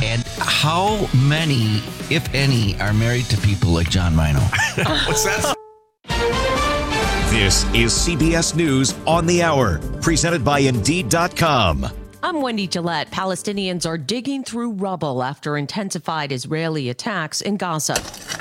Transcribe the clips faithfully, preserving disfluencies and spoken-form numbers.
And how many, if any, are married to people like John Rhino? What's that? This is C B S News on the Hour, presented by Indeed dot com. I'm Wendy Gillette. Palestinians are digging through rubble after intensified Israeli attacks in Gaza.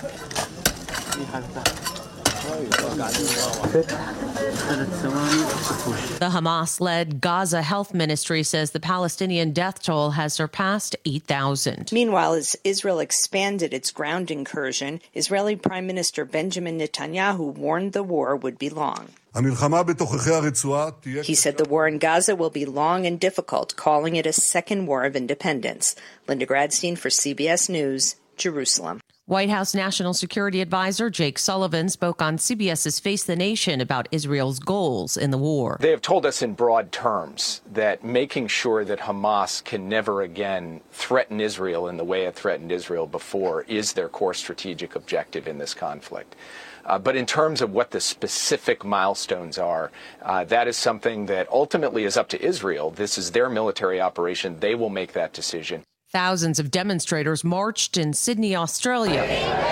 The Hamas-led Gaza Health Ministry says the Palestinian death toll has surpassed eight thousand. Meanwhile, as Israel expanded its ground incursion, Israeli Prime Minister Benjamin Netanyahu warned the war would be long. He said the war in Gaza will be long and difficult, calling it a second war of independence. Linda Gradstein for C B S News, Jerusalem. White House National Security Advisor Jake Sullivan spoke on CBS's Face the Nation about Israel's goals in the war. They have told us in broad terms that making sure that Hamas can never again threaten Israel in the way it threatened Israel before is their core strategic objective in this conflict. Uh, but in terms of what the specific milestones are, uh, that is something that ultimately is up to Israel. This is their military operation. They will make that decision. Thousands of demonstrators marched in Sydney, Australia,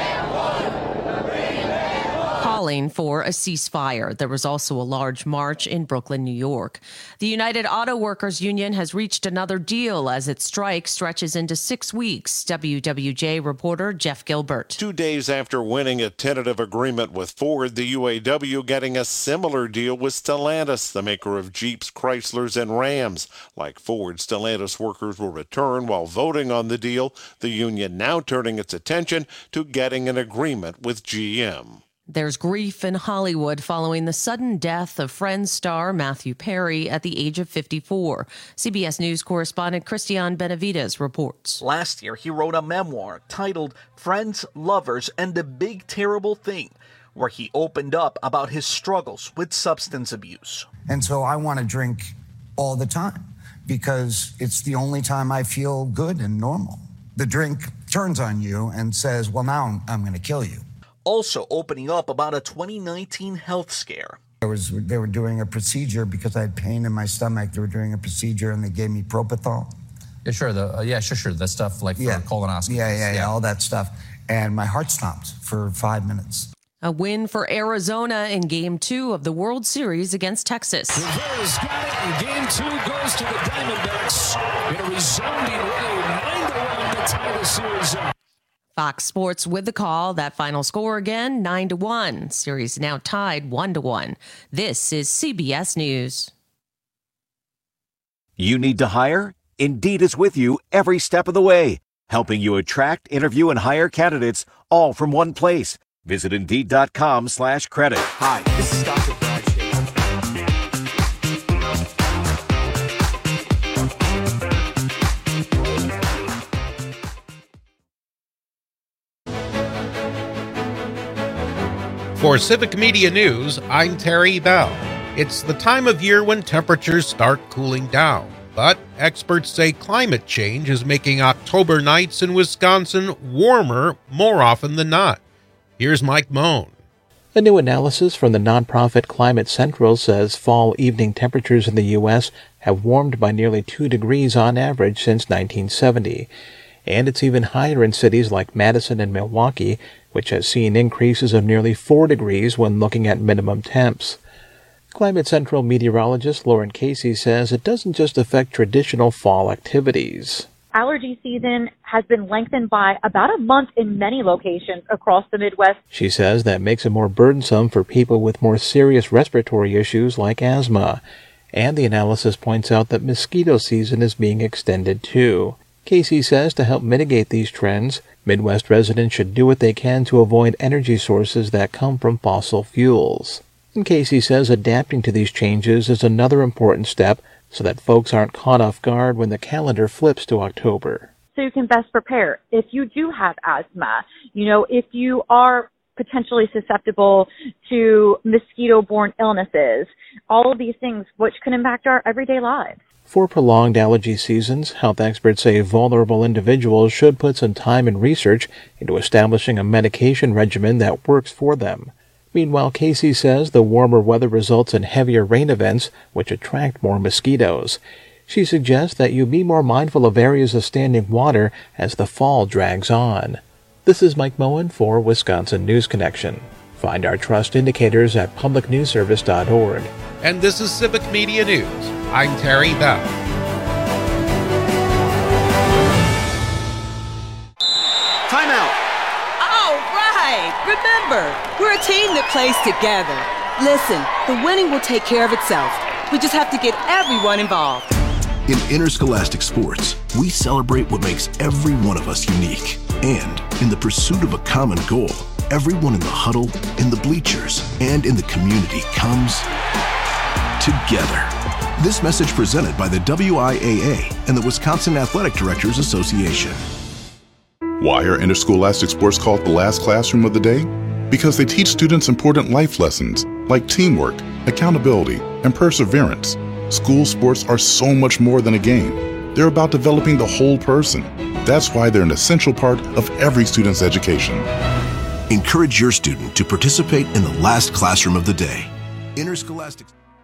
calling for a ceasefire. There was also a large march in Brooklyn, New York. The United Auto Workers Union has reached another deal as its strike stretches into six weeks. W W J reporter Jeff Gilbert. Two days after winning a tentative agreement with Ford, the U A W getting a similar deal with Stellantis, the maker of Jeeps, Chryslers, and Rams. Like Ford, Stellantis workers will return while voting on the deal, the union now turning its attention to getting an agreement with G M. There's grief in Hollywood following the sudden death of Friends star Matthew Perry at the age of fifty-four. C B S News correspondent Christian Benavides reports. Last year, he wrote a memoir titled Friends, Lovers, and the Big Terrible Thing, where he opened up about his struggles with substance abuse. And so I want to drink all the time because it's the only time I feel good and normal. The drink turns on you and says, well, now I'm, I'm going to kill you. Also opening up about a twenty nineteen health scare. There was, they were doing a procedure because I had pain in my stomach. They were doing a procedure and they gave me propofol. Yeah, sure. The, uh, yeah, sure, sure. That stuff like for yeah. colonoscopy. Yeah, yeah, yeah, yeah, all that stuff. And my heart stopped for five minutes. A win for Arizona in Game two of the World Series against Texas. Rivera's got it, and Game two goes to the Diamondbacks in a resounding way, nine to one to tie the series up. Fox Sports with the call. That final score again, nine to one. Series now tied one to one. This is C B S News. You need to hire? Indeed is with you every step of the way, helping you attract, interview, and hire candidates all from one place. Visit Indeed dot com slash credit. Hi, this is Doctor Brad For Civic Media News, I'm Terry Bell. It's the time of year when temperatures start cooling down, but experts say climate change is making October nights in Wisconsin warmer more often than not. Here's Mike Moan. A new analysis from the nonprofit Climate Central says fall evening temperatures in the U S have warmed by nearly two degrees on average since nineteen seventy. And it's even higher in cities like Madison and Milwaukee, which has seen increases of nearly four degrees when looking at minimum temps. Climate Central meteorologist Lauren Casey says it doesn't just affect traditional fall activities. Allergy season has been lengthened by about a month in many locations across the Midwest. She says that makes it more burdensome for people with more serious respiratory issues like asthma. And the analysis points out that mosquito season is being extended too. Casey says to help mitigate these trends, Midwest residents should do what they can to avoid energy sources that come from fossil fuels. And Casey says adapting to these changes is another important step so that folks aren't caught off guard when the calendar flips to October. So you can best prepare if you do have asthma, you know, if you are potentially susceptible to mosquito-borne illnesses, all of these things which can impact our everyday lives. For prolonged allergy seasons, health experts say vulnerable individuals should put some time and research into establishing a medication regimen that works for them. Meanwhile, Casey says the warmer weather results in heavier rain events, which attract more mosquitoes. She suggests that you be more mindful of areas of standing water as the fall drags on. This is Mike Moen for Wisconsin News Connection. Find our trust indicators at public news service dot org. And this is Civic Media News. I'm Terry Bell. Timeout. All right. Remember, we're a team that plays together. Listen, the winning will take care of itself. We just have to get everyone involved. In interscholastic sports, we celebrate what makes every one of us unique. And in the pursuit of a common goal, everyone in the huddle, in the bleachers, and in the community comes together. This message presented by the W I A A and the Wisconsin Athletic Directors Association. Why are interscholastic sports called the last classroom of the day? Because they teach students important life lessons like teamwork, accountability, and perseverance. School sports are so much more than a game. They're about developing the whole person. That's why they're an essential part of every student's education. Encourage your student to participate in the last classroom of the day. Interscholastic.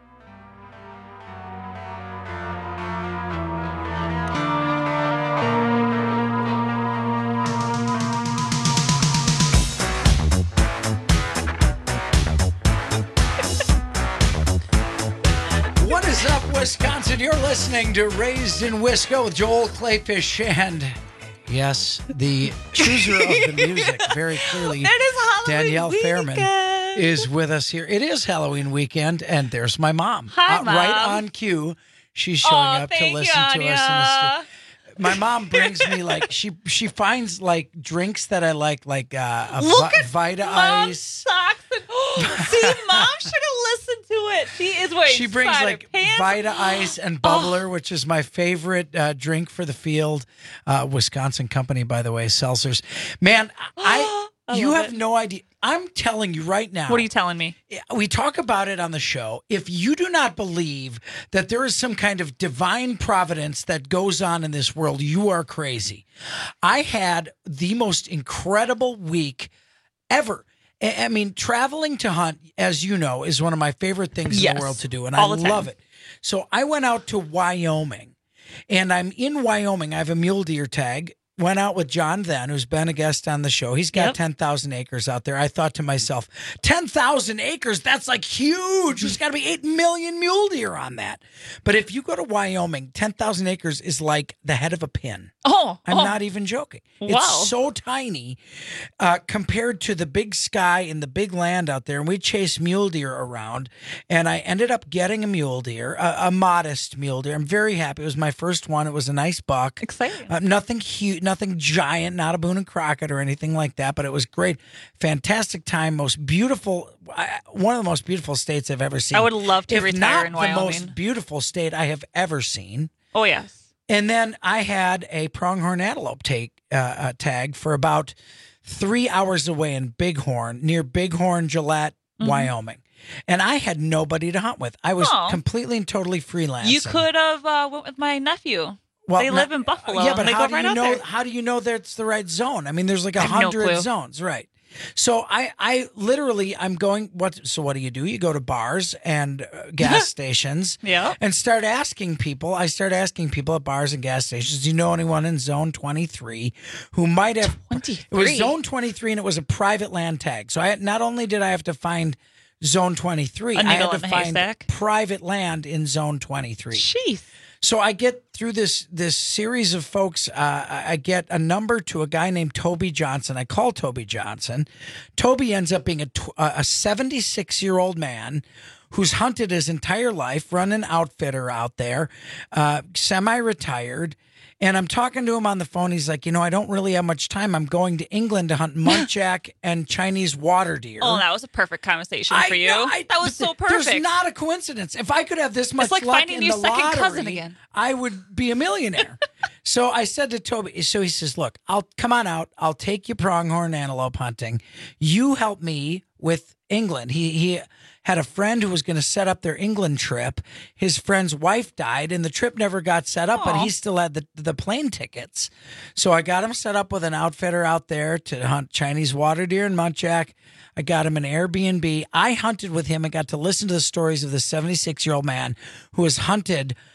What is up, Wisconsin? You're listening to Raised in Wisco with Joel Clayfish and, yes, the chooser of the music, very clearly, It is Halloween Danielle weekend. Fairman is with us here. It is Halloween weekend, and there's my mom. Hi, Uh, Mom. Right on cue. She's showing Aw, up to thank listen you, to us. In the Anya. stu- my mom brings me, like, she she finds, like, drinks that I like, like uh, a Look Vi- at Vita Mom's Ice. socks. And, see, Mom should have listened to it. She is wearing She brings cider like pants. Vita Ice and Bubbler, which is my favorite uh, drink for the field. Uh, Wisconsin company, by the way, Seltzers. Man, I, I you love have it. no idea. I'm telling you right now. What are you telling me? We talk about it on the show. If you do not believe that there is some kind of divine providence that goes on in this world, you are crazy. I had the most incredible week ever. I I mean, traveling to hunt, as you know, is one of my favorite things in Yes. the world to do, and All I the time. love it. So I went out to Wyoming, and I'm in Wyoming. I have a mule deer tag. Went out with John Then, who's been a guest on the show. He's got Yep. ten thousand acres out there. I thought to myself, ten thousand acres, that's like huge. There's got to be eight million mule deer on that. But if you go to Wyoming, ten thousand acres is like the head of a pin. Oh, I'm oh. not even joking. Wow. It's so tiny uh, compared to the big sky and the big land out there. And we chased mule deer around, and I ended up getting a mule deer, a, a modest mule deer. I'm very happy. It was my first one. It was a nice buck. Exciting. Uh, nothing huge, nothing giant, not a Boone and Crockett or anything like that, but it was great. Fantastic time. Most beautiful, I- one of the most beautiful states I've ever seen. I would love to if retire not in the Wyoming. most beautiful state I have ever seen. Oh, yes. And then I had a pronghorn antelope take uh, uh, tag for about three hours away in Bighorn, near Bighorn, Gillette, Mhm. Wyoming. And I had nobody to hunt with. I was Oh. completely and totally freelancing. You could have uh, went with my nephew. Well, they not- live in Buffalo. Yeah, but they how go do right you out know? there. How do you know that's the right zone? I mean, there's like a I have no hundred clue. zones, right? So I, I literally, I'm going. What? So what do you do? You go to bars and uh, gas stations, Yeah. and start asking people. I start asking people at bars and gas stations. Do you know anyone in Zone twenty-three who might have? twenty-three It was Zone twenty-three, and it was a private land tag. So I not only did I have to find Zone twenty-three, A I needle had in to the find haystack? private land in Zone twenty-three. Jeez. So I get through this this series of folks. Uh, I I get a number to a guy named Toby Johnson. I call Toby Johnson. Toby ends up being a tw- a seventy-six year old man who's hunted his entire life, run an outfitter out there, uh, semi retired. And I'm talking to him on the phone. He's like, you know, I don't really have much time. I'm going to England to hunt muntjac and Chinese water deer. Oh, that was a perfect conversation I for you. know, I- that was so perfect. There's not a coincidence. If I could have this much It's like luck finding in your the second lottery, cousin again. I would be a millionaire. So I said to Toby, so he says, look, I'll come on out. I'll take you pronghorn antelope hunting. You help me with England. He he had a friend who was going to set up their England trip. His friend's wife died, and the trip never got set up, but Aw. he still had the, the plane tickets. So I got him set up with an outfitter out there to hunt Chinese water deer and muntjac. I got him an Airbnb. I hunted with him and got to listen to the stories of the seventy-six-year-old man who has hunted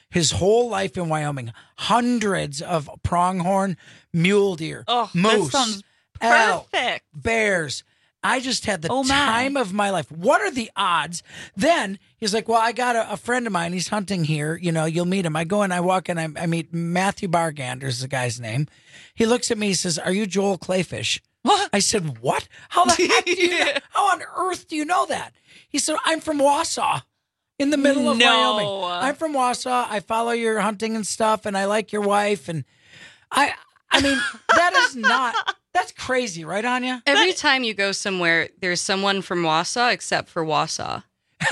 his whole life in Wyoming, hundreds of pronghorn, mule deer, oh, moose, that sounds elk, perfect. bears. I just had the oh, time of my life. What are the odds? Then he's like, well, I got a, a friend of mine. He's hunting here. You know, you'll meet him. I go and I walk and I, I meet Matthew Bargander is the guy's name. He looks at me. He says, are you Joel Clayfish? What? I said, what? How the heck do you know? How on earth do you know that? He said, I'm from Wausau. In the middle of no. Wyoming. I'm from Wausau. I follow your hunting and stuff, and I like your wife. And I, I mean, that is not... That's crazy, right, Anya? Every time you go somewhere, there's someone from Wausau except for Wausau.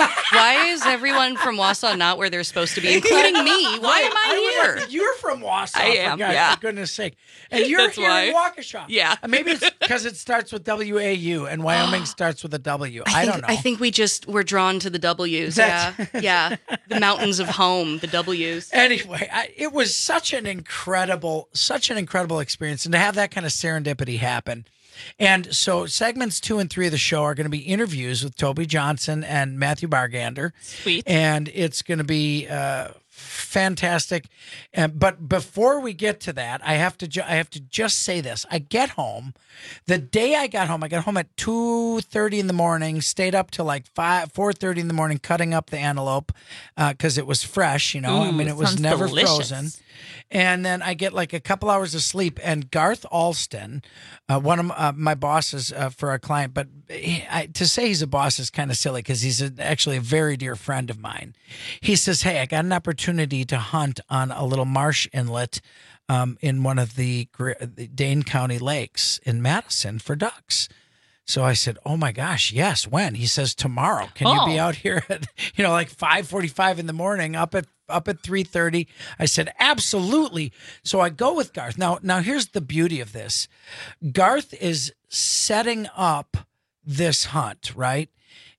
Why is everyone from Wausau not where they're supposed to be, including me? Why am I, I here? You're from Wausau, I am, for, God, yeah. for goodness sake. And you're That's here why. in Waukesha. Yeah. Maybe it's because it starts with W A U and Wyoming starts with a W. I, I, think, don't know. I think we just were drawn to the W's. That's- Yeah. Yeah. The mountains of home, the W's. Anyway, I, it was such an incredible, such an incredible experience. And to have that kind of serendipity happen. And so segments two and three of the show are going to be interviews with Toby Johnson and Matthew Bargander. Sweet. And it's going to be uh, fantastic. Uh, but before we get to that, I have to ju- I have to just say this. I get home. The day I got home, I got home at two thirty in the morning, stayed up till like five, four thirty in the morning cutting up the antelope because uh, it was fresh, you know. Ooh, I mean, it was sounds never delicious. frozen. And then I get like a couple hours of sleep. And Garth Alston, uh, one of uh, my bosses uh, for a client, but he, I, to say he's a boss is kind of silly because he's a, actually a very dear friend of mine. He says, hey, I got an opportunity to hunt on a little marsh inlet um, in one of the, the Dane County lakes in Madison for ducks. So I said, oh my gosh, yes, when? He says, tomorrow. Can you be Oh. out here at, you know, like five forty-five in the morning, up at up at three thirty? I said, absolutely. So I go with Garth. Now, now here's the beauty of this. Garth is setting up this hunt, right,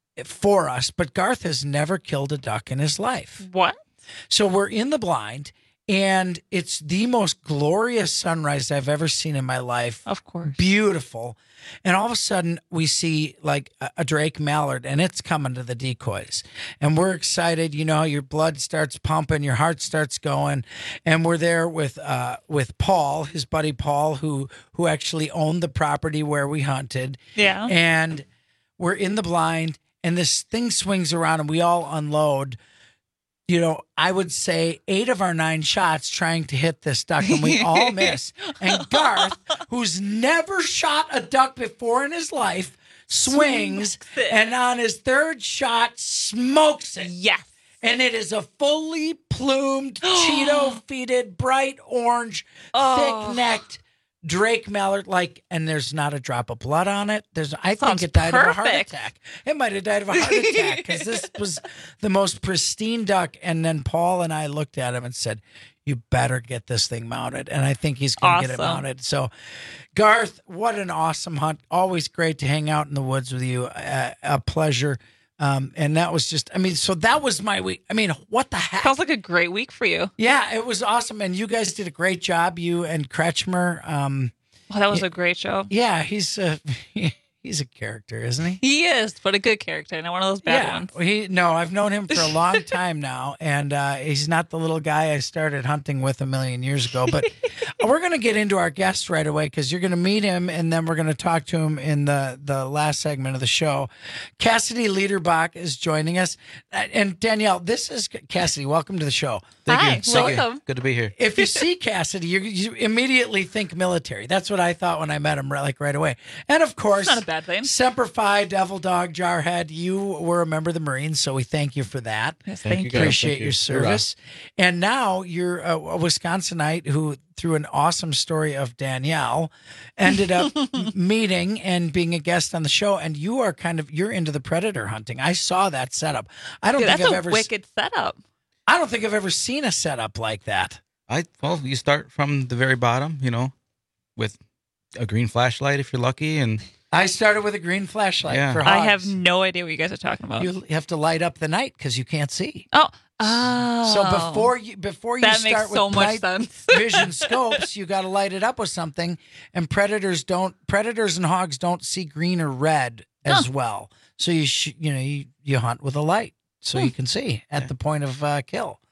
for us, but Garth has never killed a duck in his life. What? So we're in the blind, and it's the most glorious sunrise I've ever seen in my life. Of course. Beautiful. And all of a sudden, we see like a, a Drake mallard, and it's coming to the decoys. And we're excited. You know, your blood starts pumping, your heart starts going. And we're there with uh, with Paul, his buddy Paul, who who actually owned the property where we hunted. Yeah. And we're in the blind, and this thing swings around, and we all unload. You know, I would say eight of our nine shots trying to hit this duck, and we all miss. And Garth, who's never shot a duck before in his life, swings, and on his third shot, smokes it. Yes. And it is a fully plumed, Cheeto-feeded, bright orange, Oh. thick-necked Drake mallard, like, and there's not a drop of blood on it. There's, I Sounds think it died of a heart perfect. attack. It might have died of a heart attack because this was the most pristine duck. And then Paul and I looked at him and said, "You better get this thing mounted." And I think he's going to get it Awesome. mounted. So, Garth, what an awesome hunt! Always great to hang out in the woods with you. Uh, a pleasure. Um, and that was just, I mean, so that was my week. I mean, what the heck? Sounds like a great week for you. Yeah, it was awesome. And you guys did a great job, you and Kretschmer. Um, Oh, that was a great show. yeah, he's uh, he's a character, isn't he? He is, but a good character, not one of those bad yeah, ones. he no, I've known him for a long time now, and uh, he's not the little guy I started hunting with a million years ago. But we're going to get into our guest right away because you're going to meet him, and then we're going to talk to him in the the last segment of the show. Cassidy Liederbach is joining us, and Danielle, this is Cassidy. Welcome to the show. Thank Hi, you. Thank you. welcome. Good to be here. If you see Cassidy, you, you immediately think military. That's what I thought when I met him, right, like right away. And of course, Not a bad thing. Semper Fi, Devil Dog, Jarhead, you were a member of the Marines, so we thank you for that. Yes, Thank thank, you, you. guys. Appreciate Thank your you. service. And now you're a, a Wisconsinite who, through an awesome story of Danielle, ended up m- meeting and being a guest on the show. And you are kind of, you're into the predator hunting. I saw that setup. I don't Dude, think that's I've a ever, wicked setup. I don't think I've ever seen a setup like that. I well, you start from the very bottom, you know, with a green flashlight if you're lucky, and I started with a green flashlight Yeah. for hogs. I have no idea what you guys are talking about. You have to light up the night because you can't see. oh, oh. So before you before you that start makes with so much night sense. vision scopes, you got to light it up with something. And predators don't predators and hogs don't see green or red as Huh. well. So you sh- you know you, you hunt with a light so Hmm. you can see at Yeah. the point of uh, kill.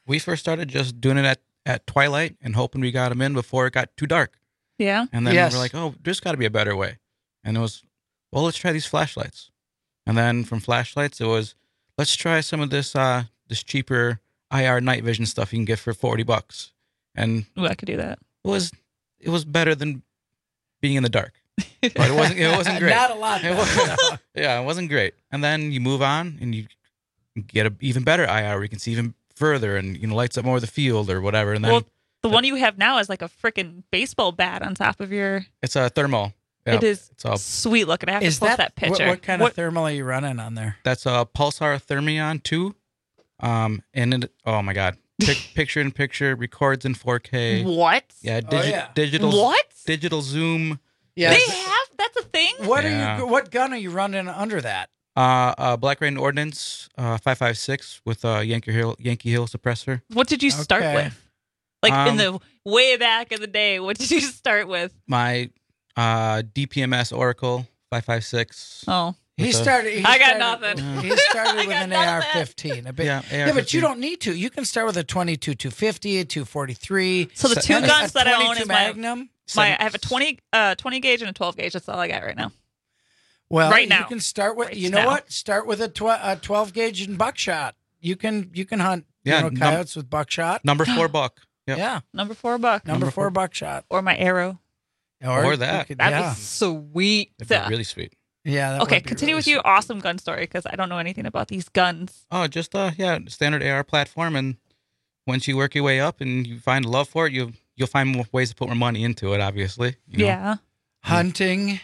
We first started just doing it at, at twilight and hoping we got them in before it got too dark. Yeah. And then Yes. we're like, oh, there's got to be a better way. And it was, well, let's try these flashlights. And then from flashlights, it was, let's try some of this uh, this cheaper I R night vision stuff you can get for forty bucks. And Ooh, I could do that. It was it was better than being in the dark. But it wasn't it wasn't great. Not a lot. It wasn't, yeah, it wasn't great. And then you move on and you get an even better I R where you can see even further and you know lights up more of the field or whatever. And then Well, the one you have now is like a freaking baseball bat on top of your. it's a thermal. Yeah, it is it's a, sweet looking. I have Is to post that, that, what, picture. what kind of thermal are you running on there? That's a Pulsar Thermion two. Um, and it, oh my God, Pic, picture in picture, records in four K. What? Yeah, Oh, digi- yeah. digital. What? Digital zoom. Yeah. They have. That's a thing. What Yeah. are you? What gun are you running under that? Uh, uh Black Rain Ordnance, uh, five five six with a Yankee Hill Yankee Hill suppressor. What did you start Okay. with? Like in Um, the way back in the day, what did you start with? My uh D P M S Oracle five five six. Oh, He with a- started. He I got started, nothing. He started with got an none A of R that. fifteen. A bit, Yeah, yeah, but you A R fifteen. don't need to. You can start with a twenty-two two fifty, a two forty-three. So the Se- two and a- guns a that I own twenty-two is my, Magnum. my. I have a twenty, uh, twenty gauge and a twelve gauge. That's all I got right now. Well, Right you now. can start with. Right you know now. what? Start with a, tw- a twelve gauge and buckshot. You can you can hunt. Yeah, you know, num- coyotes with buckshot. Number four buck. Yep. Yeah, Number four buck number, Number four, four. buckshot. or my arrow. Or you that. could- That'd yeah, be sweet. It'd be really sweet. yeah. that Okay, would be continue really with your sweet. awesome gun story because I don't know anything about these guns. Oh, just uh yeah, standard A R platform, and once you work your way up and you find a love for it, you you'll find more ways to put more money into it. Obviously. you know? Yeah. Hunting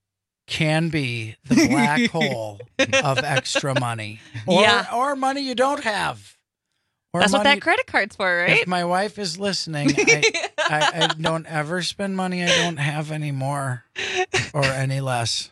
can be the black hole of extra money, or Yeah. or money you don't have. Or That's what money- that credit card's for, right? If my wife is listening, I, I, I don't ever spend money I don't have anymore or any less.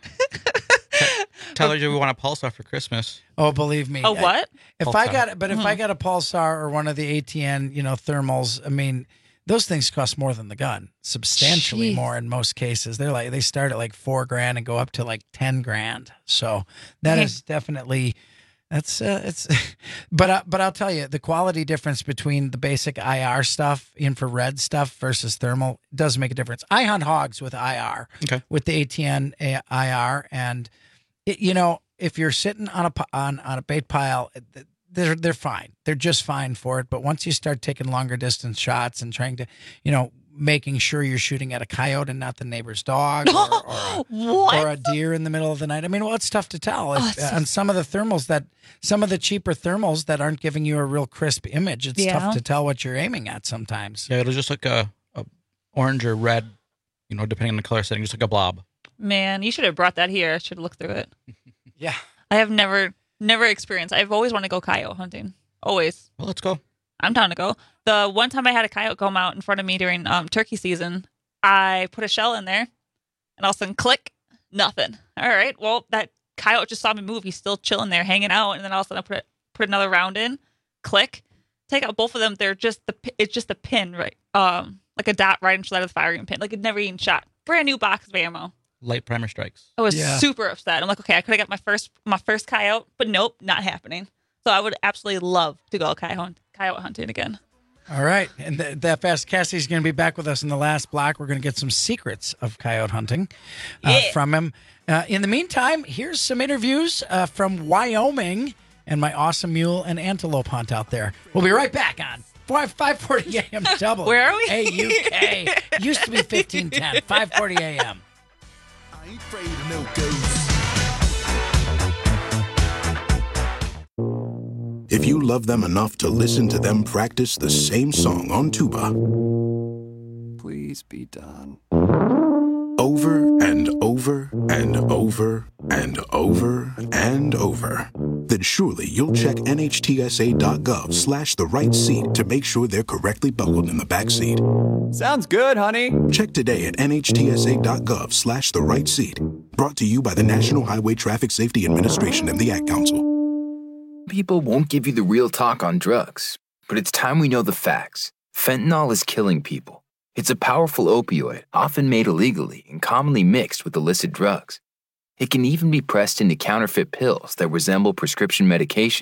Tell her you want a Pulsar for Christmas. Oh, believe me. Oh, I- what? If I Pulsar. got, but if Hmm. I got a Pulsar or one of the A T N, you know, thermals, I mean, those things cost more than the gun, substantially Jeez. more in most cases. They're like they start at like four grand and go up to like ten grand. So that Hey. is definitely. That's uh, it's, but uh, but I'll tell you the quality difference between the basic I R stuff, infrared stuff versus thermal does make a difference. I hunt hogs with I R, Okay. with the A T N I R, and it, you know if you're sitting on a pi- on on a bait pile, they're they're fine. They're just fine for it. But once you start taking longer distance shots and trying to, you know, making sure you're shooting at a coyote and not the neighbor's dog or, or, a, What? or a deer in the middle of the night. I mean, well, it's tough to tell. If, Oh, it's so- on some of the thermals that, some of the cheaper thermals that aren't giving you a real crisp image, it's Yeah. tough to tell what you're aiming at sometimes. Yeah, it'll just look a, a orange or red, you know, depending on the color setting, just like a blob. Man, you should have brought that here. I should have looked through it. Yeah. I have never, never experienced. I've always wanted to go coyote hunting. Always. Well, let's go. I'm down to go. The one time I had a coyote come out in front of me during um, turkey season, I put a shell in there, and all of a sudden, click, nothing. All right, well, that coyote just saw me move. He's still chilling there, hanging out, and then all of a sudden, I put it, put another round in, click, take out both of them. They're just the pi- it's just a pin, right? Um, like a dot right inside of the firing pin, like it never even shot. Brand new box of ammo. Light primer strikes. I was Yeah. super upset. I'm like, okay, I could have got my first my first coyote, but nope, not happening. So I would absolutely love to go coyote coyote hunting again. All right. And th- that fast, Cassie's going to be back with us in the last block. We're going to get some secrets of coyote hunting uh, Yeah. from him. Uh, in the meantime, here's some interviews uh, from Wyoming and my awesome mule and antelope hunt out there. We'll be right back on five forty A M double. Where are we? A U K. Used to be fifteen ten, five forty A M. I ain't afraid of no ghosts. If you love them enough to listen to them practice the same song on tuba, Please be done. over and over and over and over and over, then surely you'll check nhtsa.gov slash the right seat to make sure they're correctly buckled in the back seat. Sounds good, honey. Check today at nhtsa.gov slash the right seat. Brought to you by the National Highway Traffic Safety Administration and the Ad Council. People won't give you the real talk on drugs, but it's time we know the facts. Fentanyl is killing people. It's a powerful opioid, often made illegally and commonly mixed with illicit drugs. It can even be pressed into counterfeit pills that resemble prescription medications.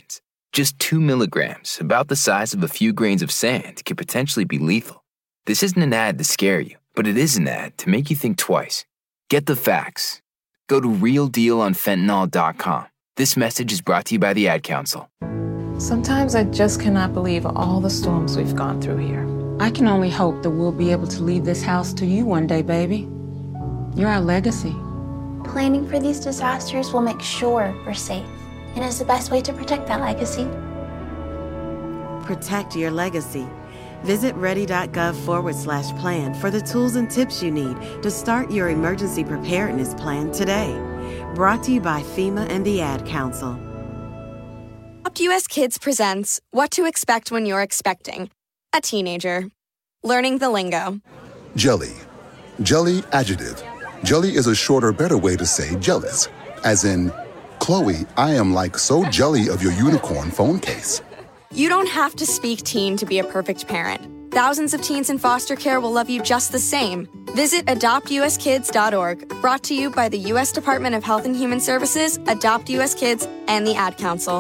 Just two milligrams, about the size of a few grains of sand, can potentially be lethal. This isn't an ad to scare you, but it is an ad to make you think twice. Get the facts. Go to real deal on fentanyl dot com. This message is brought to you by the Ad Council. Sometimes I just cannot believe all the storms we've gone through here. I can only hope that we'll be able to leave this house to you one day, baby. You're our legacy. Planning for these disasters will make sure we're safe, and is the best way to protect that legacy. Protect your legacy. Visit ready.gov forward slash plan for the tools and tips you need to start your emergency preparedness plan today. Brought to you by FEMA and the Ad Council. Adopt U S Kids presents What to Expect When You're Expecting a Teenager. Learning the lingo. Jelly. Jelly adjective. Jelly is a shorter, better way to say jealous. As in, Chloe, I am like so jelly of your unicorn phone case. You don't have to speak teen to be a perfect parent. Thousands of teens in foster care will love you just the same. Visit adopt u s kids dot org. Brought to you by the U S Department of Health and Human Services, Adopt U S Kids, and the Ad Council.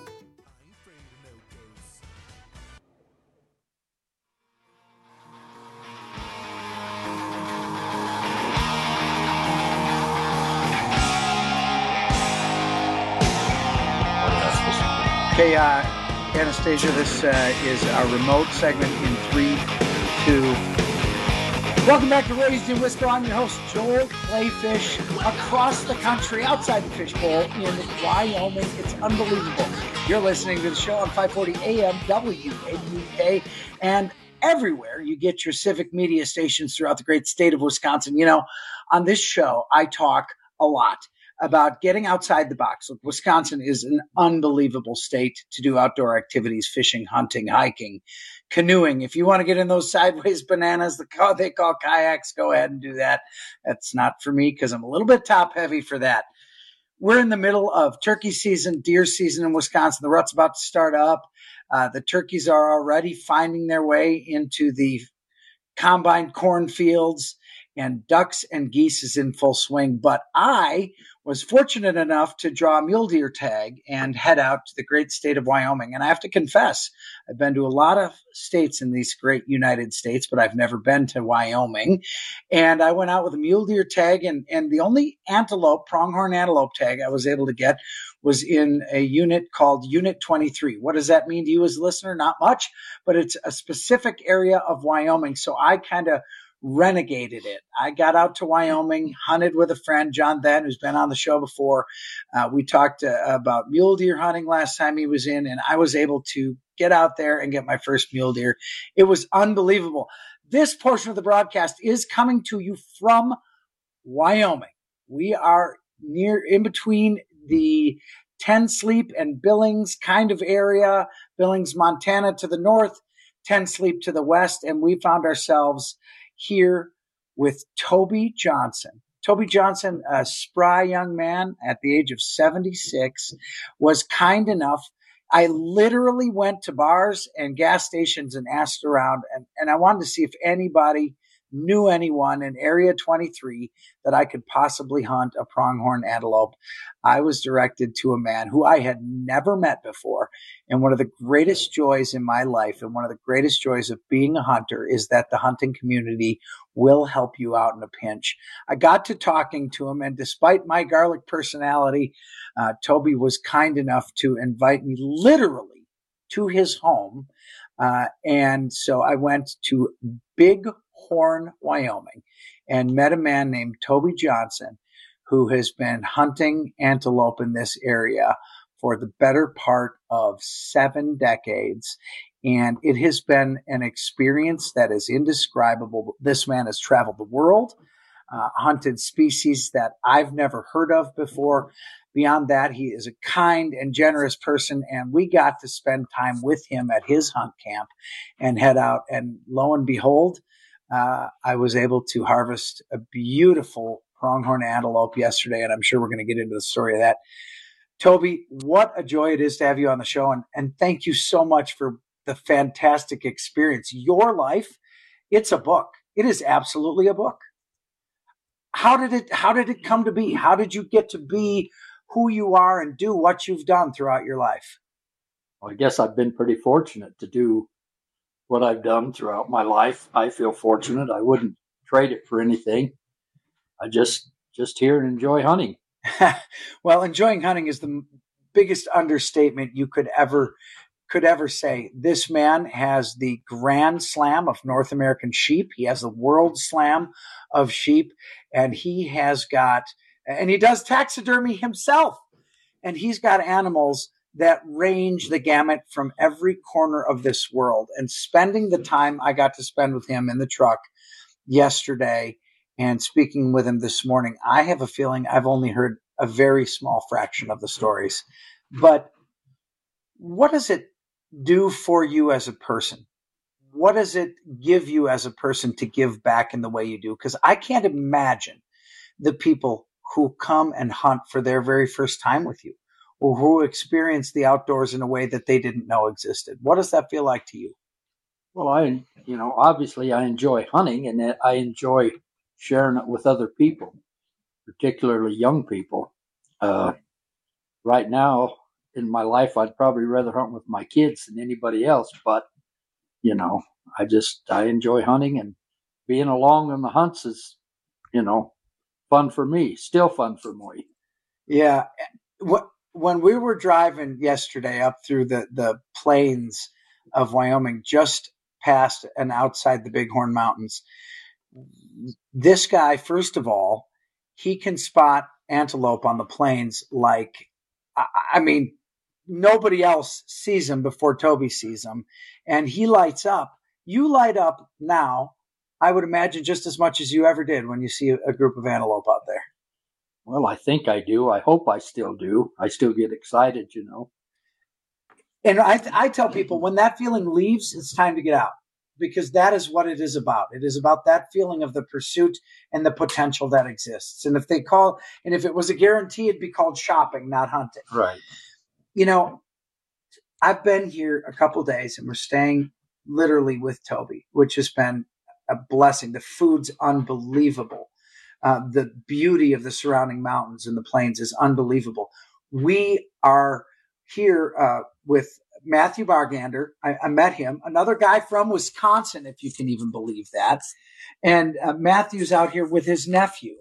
Okay, uh, Anastasia, this uh, is our remote segment in three, two. Welcome back to Raised in Wisco. I'm your host, Joel Clayfish, across the country, outside the fishbowl in Wyoming. It's unbelievable. You're listening to the show on five forty A M W A U K and everywhere you get your civic media stations throughout the great state of Wisconsin. You know, on this show, I talk a lot about getting outside the box. Look, Wisconsin is an unbelievable state to do outdoor activities, fishing, hunting, hiking, canoeing. If you want to get in those sideways bananas that they call kayaks, go ahead and do that. That's not for me because I'm a little bit top heavy for that. We're in the middle of turkey season, deer season in Wisconsin. The rut's about to start up. Uh, the turkeys are already finding their way into the combined cornfields, and ducks and geese is in full swing. But I was fortunate enough to draw a mule deer tag and head out to the great state of Wyoming. And I have to confess, I've been to a lot of states in these great United States, but I've never been to Wyoming. And I went out with a mule deer tag, and, and the only antelope, pronghorn antelope tag I was able to get was in a unit called Unit twenty-three. What does that mean to you as a listener? Not much, but it's a specific area of Wyoming. So I kind of renegaded it. I got out to Wyoming, hunted with a friend, John Then, who's been on the show before. Uh, we talked uh, about mule deer hunting last time he was in, and I was able to get out there and get my first mule deer. It was unbelievable. This portion of the broadcast is coming to you from Wyoming. We are near in between the Ten Sleep and Billings kind of area, Billings, Montana to the north, Ten Sleep to the west, and we found ourselves here with Toby Johnson. Toby Johnson, a spry young man at the age of seventy-six, was kind enough. I literally went to bars and gas stations and asked around, and, and I wanted to see if anybody knew anyone in Area twenty-three that I could possibly hunt a pronghorn antelope. I was directed to a man who I had never met before. And one of the greatest joys in my life and one of the greatest joys of being a hunter is that the hunting community will help you out in a pinch. I got to talking to him, and despite my garlic personality, uh, Toby was kind enough to invite me literally to his home. Uh, and so I went to Big Horn, Wyoming, and met a man named Toby Johnson, who has been hunting antelope in this area for the better part of seven decades. And it has been an experience that is indescribable. This man has traveled the world, uh, hunted species that I've never heard of before. Beyond that, he is a kind and generous person, and we got to spend time with him at his hunt camp and head out. And lo and behold, uh, I was able to harvest a beautiful pronghorn antelope yesterday, and I'm sure we're going to get into the story of that. Toby, what a joy it is to have you on the show, and, and thank you so much for the fantastic experience. Your life, it's a book. It is absolutely a book. How did it, how did it come to be? How did you get to be who you are and do what you've done throughout your life? I guess I've been pretty fortunate to do what I've done throughout my life. I feel fortunate. I wouldn't trade it for anything. I just just here and enjoy hunting. Well, enjoying hunting is the biggest understatement you could ever could ever say. This man has the Grand Slam of North American sheep. He has the World Slam of sheep, and he has got, and he does taxidermy himself, and he's got animals that range the gamut from every corner of this world. And spending the time I got to spend with him in the truck yesterday and speaking with him this morning, I have a feeling I've only heard a very small fraction of the stories. But what does it do for you as a person? What does it give you as a person to give back in the way you do? Because I can't imagine the people who come and hunt for their very first time with you, or who experience the outdoors in a way that they didn't know existed. What does that feel like to you? Well, I, you know, obviously I enjoy hunting, and I enjoy sharing it with other people, particularly young people. Uh, right now in my life, I'd probably rather hunt with my kids than anybody else, but you know, I just, I enjoy hunting, and being along on the hunts is, you know, fun for me, still fun for me. Yeah. What, when we were driving yesterday up through the, the plains of Wyoming, just past and outside the Bighorn Mountains, this guy, first of all, he can spot antelope on the plains like, I, I mean, nobody else sees him before Toby sees him, and he lights up. You light up now, I would imagine, just as much as you ever did when you see a, a group of antelope out there. Well, I think I do. I hope I still do. I still get excited, you know. And I, I tell people, when that feeling leaves, it's time to get out, because that is what it is about. It is about that feeling of the pursuit and the potential that exists. And if they call, and if it was a guarantee, it'd be called shopping, not hunting. Right. You know, I've been here a couple days, and we're staying literally with Toby, which has been a blessing. The food's unbelievable. Uh, the beauty of the surrounding mountains and the plains is unbelievable. We are here uh, with Matthew Bargander. I, I met him, another guy from Wisconsin, if you can even believe that. And uh, Matthew's out here with his nephew,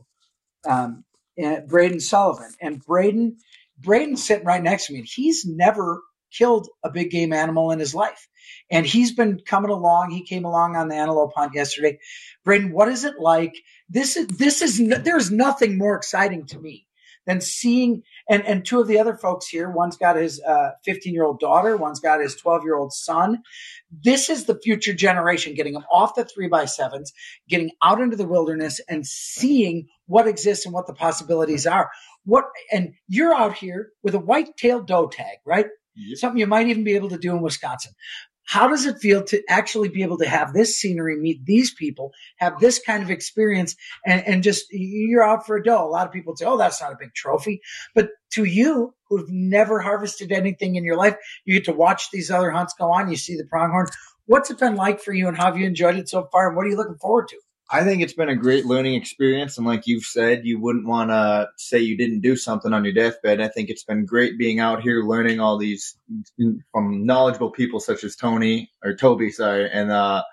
um, and Braden Sullivan. And Braden, Braden's sitting right next to me, and he's never killed a big game animal in his life. And he's been coming along. He came along on the antelope hunt yesterday. Braden, what is it like? This is, this is, there's nothing more exciting to me than seeing, and, and two of the other folks here, one's got his uh, fifteen-year-old daughter, one's got his twelve-year-old son. This is the future generation, getting them off the three by sevens, getting out into the wilderness and seeing what exists and what the possibilities are. What, and you're out here with a white-tailed doe tag, right? Yep. Something you might even be able to do in Wisconsin. How does it feel to actually be able to have this scenery, meet these people, have this kind of experience, and, and just, you're out for a doe? A lot of people say, oh, that's not a big trophy. But to you, who've never harvested anything in your life, you get to watch these other hunts go on. You see the pronghorn. What's it been like for you, and how have you enjoyed it so far, and what are you looking forward to? I think it's been a great learning experience. And like you've said, you wouldn't want to say you didn't do something on your deathbed. I think it's been great being out here learning all these from knowledgeable people such as Tony or Toby, sorry. And uh,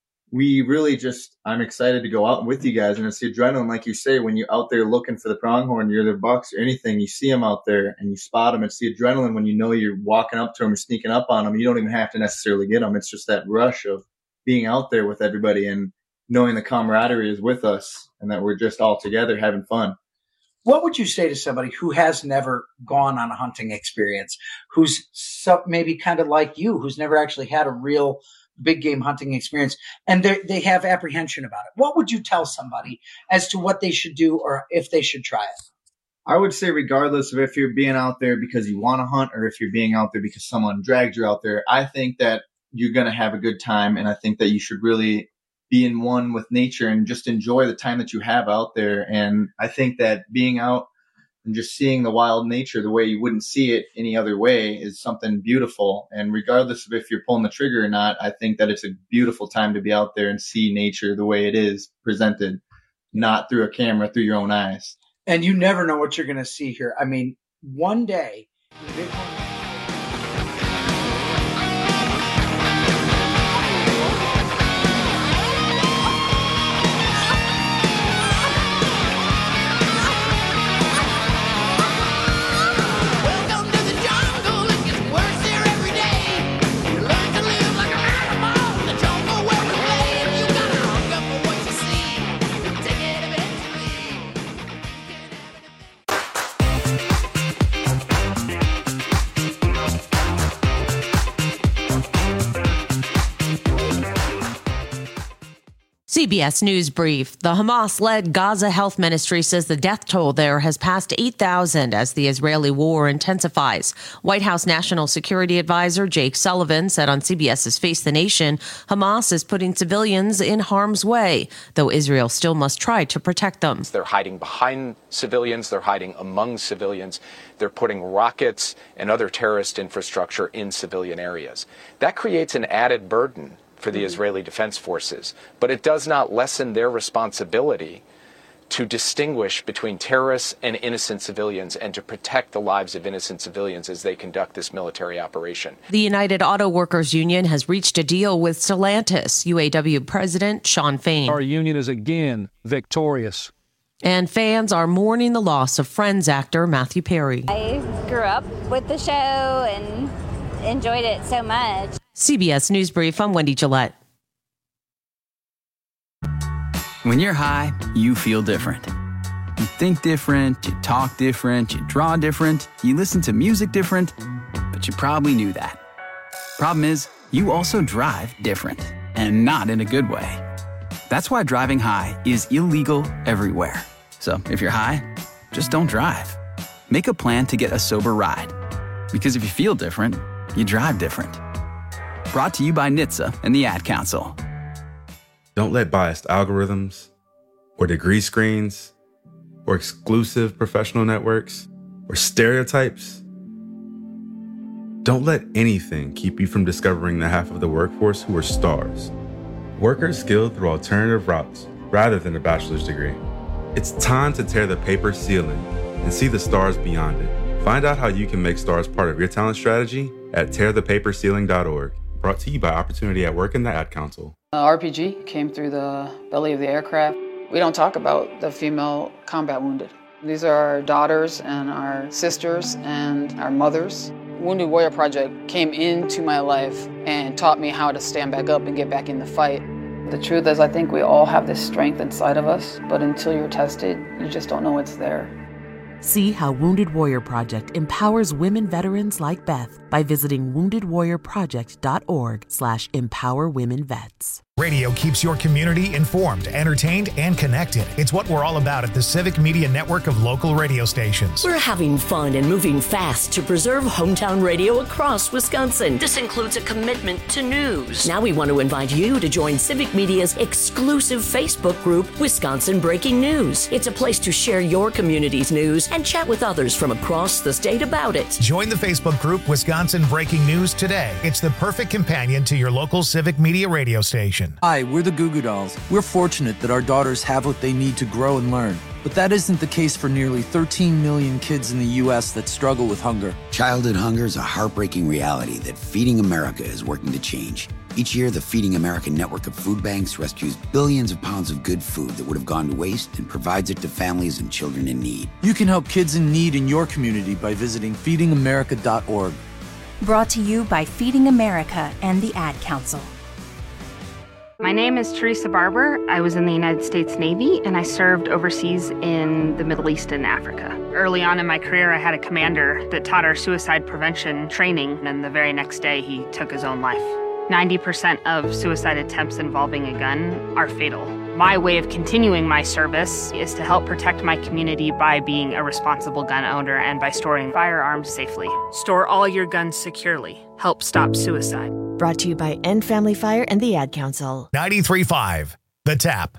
we really just, I'm excited to go out with you guys. And it's the adrenaline, like you say, when you're out there looking for the pronghorn, you're the bucks or anything, you see them out there and you spot them. It's the adrenaline when you know you're walking up to them or sneaking up on them. You don't even have to necessarily get them. It's just that rush of being out there with everybody and knowing the camaraderie is with us and that we're just all together having fun. What would you say to somebody who has never gone on a hunting experience, who's so, maybe kind of like you, who's never actually had a real big game hunting experience, and they have apprehension about it? What would you tell somebody as to what they should do or if they should try it? I would say regardless of if you're being out there because you want to hunt or if you're being out there because someone dragged you out there, I think that you're going to have a good time. And I think that you should really be in one with nature and just enjoy the time that you have out there. And I think that being out and just seeing the wild nature the way you wouldn't see it any other way is something beautiful. And regardless of if you're pulling the trigger or not, I think that it's a beautiful time to be out there and see nature the way it is presented, not through a camera, through your own eyes. And you never know what you're going to see here. I mean, one day C B S News Brief. The Hamas-led Gaza Health Ministry says the death toll there has passed eight thousand as the Israeli war intensifies. White House National Security Advisor Jake Sullivan said on CBS's Face the Nation, Hamas is putting civilians in harm's way, though Israel still must try to protect them. They're hiding behind civilians. They're hiding among civilians. They're putting rockets and other terrorist infrastructure in civilian areas. That creates an added burden for the Israeli Defense Forces, but it does not lessen their responsibility to distinguish between terrorists and innocent civilians and to protect the lives of innocent civilians as they conduct this military operation. The United Auto Workers Union has reached a deal with Stellantis. U A W President Sean Fain. Our union is again victorious. And fans are mourning the loss of Friends actor Matthew Perry. I grew up with the show and enjoyed it so much. C B S News Brief, I'm Wendy Gillette. When you're high, you feel different. You think different, you talk different, you draw different, you listen to music different, but you probably knew that. Problem is, you also drive different, and not in a good way. That's why driving high is illegal everywhere. So if you're high, just don't drive. Make a plan to get a sober ride. Because if you feel different, you drive different. Brought to you by N H T S A and the Ad Council. Don't let biased algorithms or degree screens or exclusive professional networks or stereotypes. Don't let anything keep you from discovering the half of the workforce who are stars. Workers skilled through alternative routes rather than a bachelor's degree. It's time to tear the paper ceiling and see the stars beyond it. Find out how you can make stars part of your talent strategy at tear the paper ceiling dot org. Brought to you by Opportunity at Work and the Ad Council. Uh, R P G came through the belly of the aircraft. We don't talk about the female combat wounded. These are our daughters and our sisters and our mothers. Wounded Warrior Project came into my life and taught me how to stand back up and get back in the fight. The truth is, I think we all have this strength inside of us, but until you're tested, you just don't know it's there. See how Wounded Warrior Project empowers women veterans like Beth by visiting wounded warrior project dot org slash empower women vets. Radio keeps your community informed, entertained, and connected. It's what we're all about at the Civic Media Network of local radio stations. We're having fun and moving fast to preserve hometown radio across Wisconsin. This includes a commitment to news. Now we want to invite you to join Civic Media's exclusive Facebook group, Wisconsin Breaking News. It's a place to share your community's news and chat with others from across the state about it. Join the Facebook group Wisconsin Breaking News today. It's the perfect companion to your local Civic Media radio station. Hi, we're the Goo Goo Dolls. We're fortunate that our daughters have what they need to grow and learn. But that isn't the case for nearly thirteen million kids in the U S that struggle with hunger. Childhood hunger is a heartbreaking reality that Feeding America is working to change. Each year, the Feeding America network of food banks rescues billions of pounds of good food that would have gone to waste and provides it to families and children in need. You can help kids in need in your community by visiting feeding america dot org. Brought to you by Feeding America and the Ad Council. My name is Teresa Barber. I was in the United States Navy and I served overseas in the Middle East and Africa. Early on in my career, I had a commander that taught our suicide prevention training, and the very next day he took his own life. ninety percent of suicide attempts involving a gun are fatal. My way of continuing my service is to help protect my community by being a responsible gun owner and by storing firearms safely. Store all your guns securely. Help stop suicide. Brought to you by End Family Fire and the Ad Council. ninety-three point five, The Tap.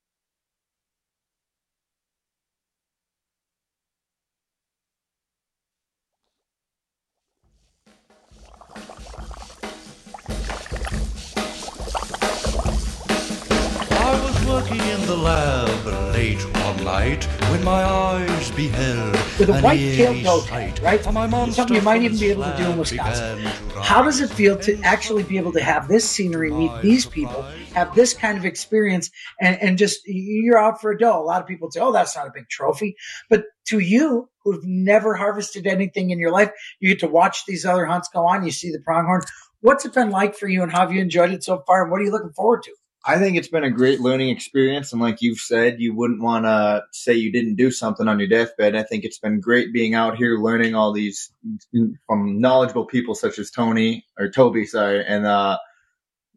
I was working in the lab late one night when my eyes beheld with a an white-tailed eerie goat, sight. right? For my Something monster you might from even be able to do in slab Wisconsin. began to How does it feel to actually be able to have this scenery, meet these people, have this kind of experience, and, and just you're out for a doe? A lot of people say, "Oh, that's not a big trophy," but to you, who've never harvested anything in your life, you get to watch these other hunts go on. You see the pronghorn. What's it been like for you, and how have you enjoyed it so far? And what are you looking forward to? I think it's been a great learning experience. And like you've said, you wouldn't want to say you didn't do something on your deathbed. I think it's been great being out here learning all these from knowledgeable people such as Tony or Toby, sorry, and uh,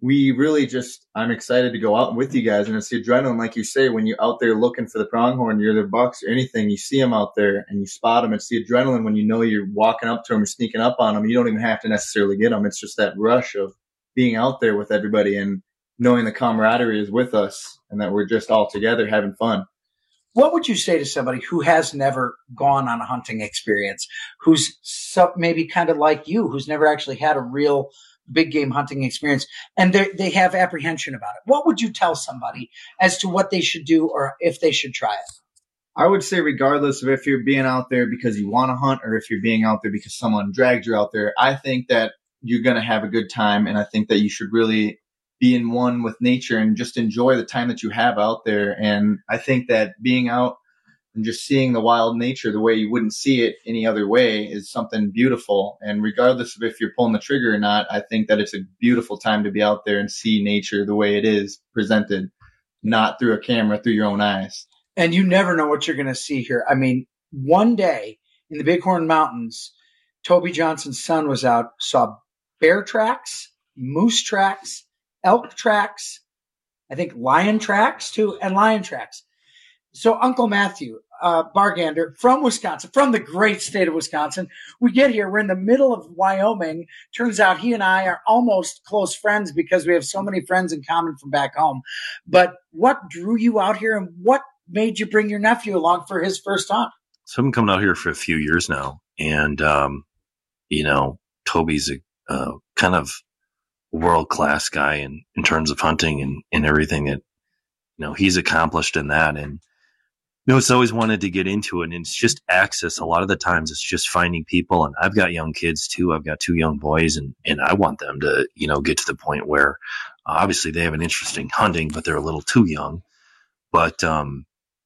we really just, I'm excited to go out with you guys. And it's the adrenaline, like you say, when you're out there looking for the pronghorn, you're the bucks or anything, you see them out there and you spot them. It's the adrenaline when you know you're walking up to them or sneaking up on them. You don't even have to necessarily get them. It's just that rush of being out there with everybody and knowing the camaraderie is with us and that we're just all together having fun. What would you say to somebody who has never gone on a hunting experience, who's so, maybe kind of like you, who's never actually had a real big game hunting experience, and they they have apprehension about it? What would you tell somebody as to what they should do or if they should try it? I would say regardless of if you're being out there because you want to hunt or if you're being out there because someone dragged you out there, I think that you're going to have a good time. And I think that you should really be in one with nature and just enjoy the time that you have out there. And I think that being out and just seeing the wild nature the way you wouldn't see it any other way is something beautiful. And regardless of if you're pulling the trigger or not, I think that it's a beautiful time to be out there and see nature the way it is presented, not through a camera, through your own eyes. And you never know what you're going to see here. I mean, one day in the Bighorn Mountains, Toby Johnson's son was out, saw bear tracks, moose tracks, elk tracks, I think lion tracks too, and lion tracks. So Uncle Matthew uh, Bargander from Wisconsin, from the great state of Wisconsin, we get here. We're in the middle of Wyoming. Turns out he and I are almost close friends because we have so many friends in common from back home. But what drew you out here, and what made you bring your nephew along for his first hunt? So I've been coming out here for a few years now, and um, you know, Toby's a uh, kind of world-class guy in, in terms of hunting and, and everything that, you know, he's accomplished in that. And, you know, it's always wanted to get into it, and it's just access. A lot of the times it's just finding people. And I've got young kids too. I've got two young boys, and, and I want them to, you know, get to the point where uh, obviously they have an interest in hunting, but they're a little too young. But, um,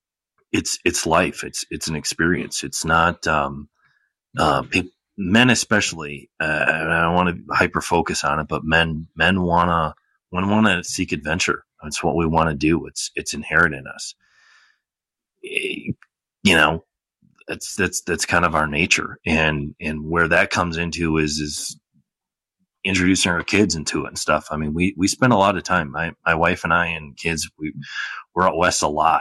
it's, it's life. It's, it's an experience. It's not, um, uh, people, men especially, uh, and I don't want to hyper focus on it, but men, men want to, men want to seek adventure. That's what we want to do. It's, it's inherent in us. You know, that's, that's, that's kind of our nature. And, and where that comes into is, is introducing our kids into it and stuff. I mean, we, we spend a lot of time, my, my wife and I and kids, we, we're out west a lot.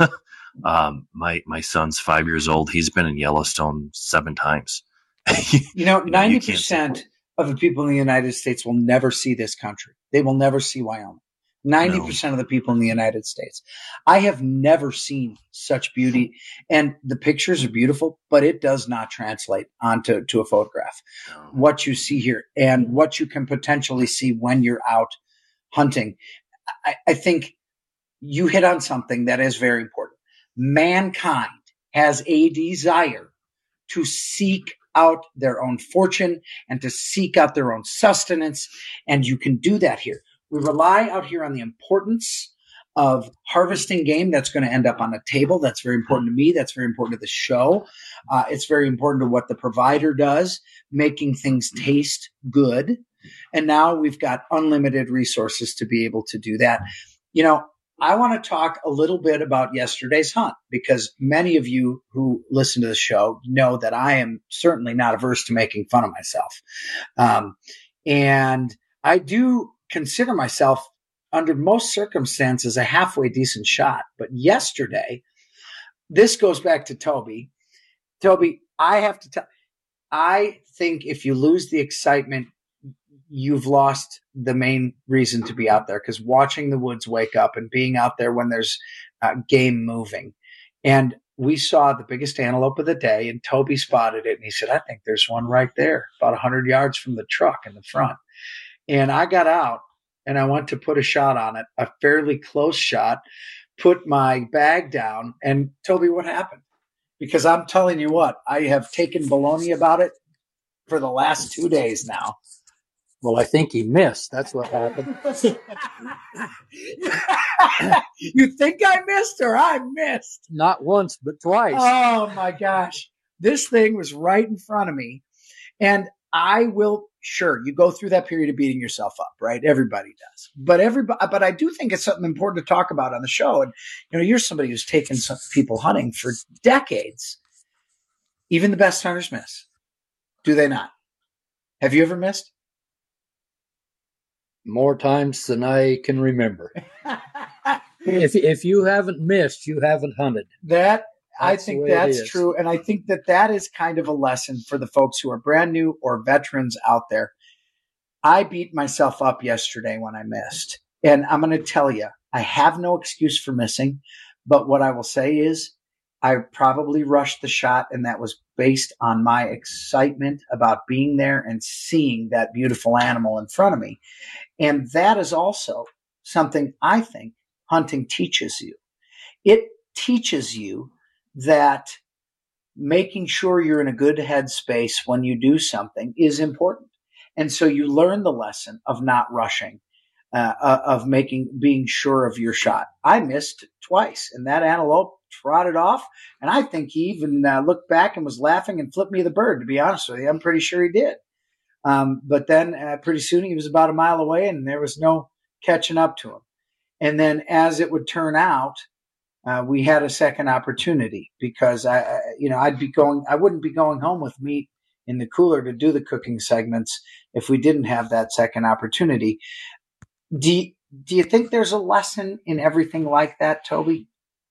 um, my, my son's five years old. He's been in Yellowstone seven times. You know, ninety percent of the people in the United States will never see this country. They will never see Wyoming. ninety percent no. of the people in the United States. I have never seen such beauty. And the pictures are beautiful, but it does not translate onto to a photograph. No. What you see here and what you can potentially see when you're out hunting. I, I think you hit on something that is very important. Mankind has a desire to seek out their own fortune and to seek out their own sustenance. And you can do that here. We rely out here on the importance of harvesting game that's going to end up on a table. That's very important to me. That's very important to the show. Uh, it's very important to what the provider does, making things taste good. And now we've got unlimited resources to be able to do that. You know, I want to talk a little bit about yesterday's hunt, because many of you who listen to the show know that I am certainly not averse to making fun of myself. Um, and I do consider myself, under most circumstances, a halfway decent shot. But yesterday, this goes back to Toby. Toby, I have to tell, I think if you lose the excitement, you've lost the main reason to be out there, because watching the woods wake up and being out there when there's uh, game moving. And we saw the biggest antelope of the day, and Toby spotted it, and he said, I think there's one right there, about one hundred yards from the truck in the front. And I got out, and I went to put a shot on it, a fairly close shot, put my bag down, and Toby, what happened? Because I'm telling you what, I have taken baloney about it for the last two days now. Well, I think he missed. That's what happened. You think I missed, or I missed? Not once, but twice. Oh, my gosh. This thing was right in front of me. And I will, sure, you go through that period of beating yourself up, right? Everybody does. But everybody, but I do think it's something important to talk about on the show. And, you know, you're somebody who's taken some people hunting for decades. Even the best hunters miss. Do they not? Have you ever missed? More times than I can remember. if if you haven't missed, you haven't hunted. That I That's the think way it that's is. true, and I think that that is kind of a lesson for the folks who are brand new or veterans out there. I beat myself up yesterday when I missed, and I'm going to tell you, I have no excuse for missing, but what I will say is I probably rushed the shot, and that was based on my excitement about being there and seeing that beautiful animal in front of me. And that is also something I think hunting teaches you. It teaches you that making sure you're in a good headspace when you do something is important. And so you learn the lesson of not rushing, uh, uh, of making, being sure of your shot. I missed twice, and that antelope trotted off. And I think he even uh, looked back and was laughing and flipped me the bird, to be honest with you. I'm pretty sure he did. Um, but then uh, pretty soon he was about a mile away, and there was no catching up to him. And then as it would turn out, uh, we had a second opportunity because I, I, you know, I'd be going, I wouldn't be going home with meat in the cooler to do the cooking segments if we didn't have that second opportunity. Do you, do you think there's a lesson in everything like that, Toby?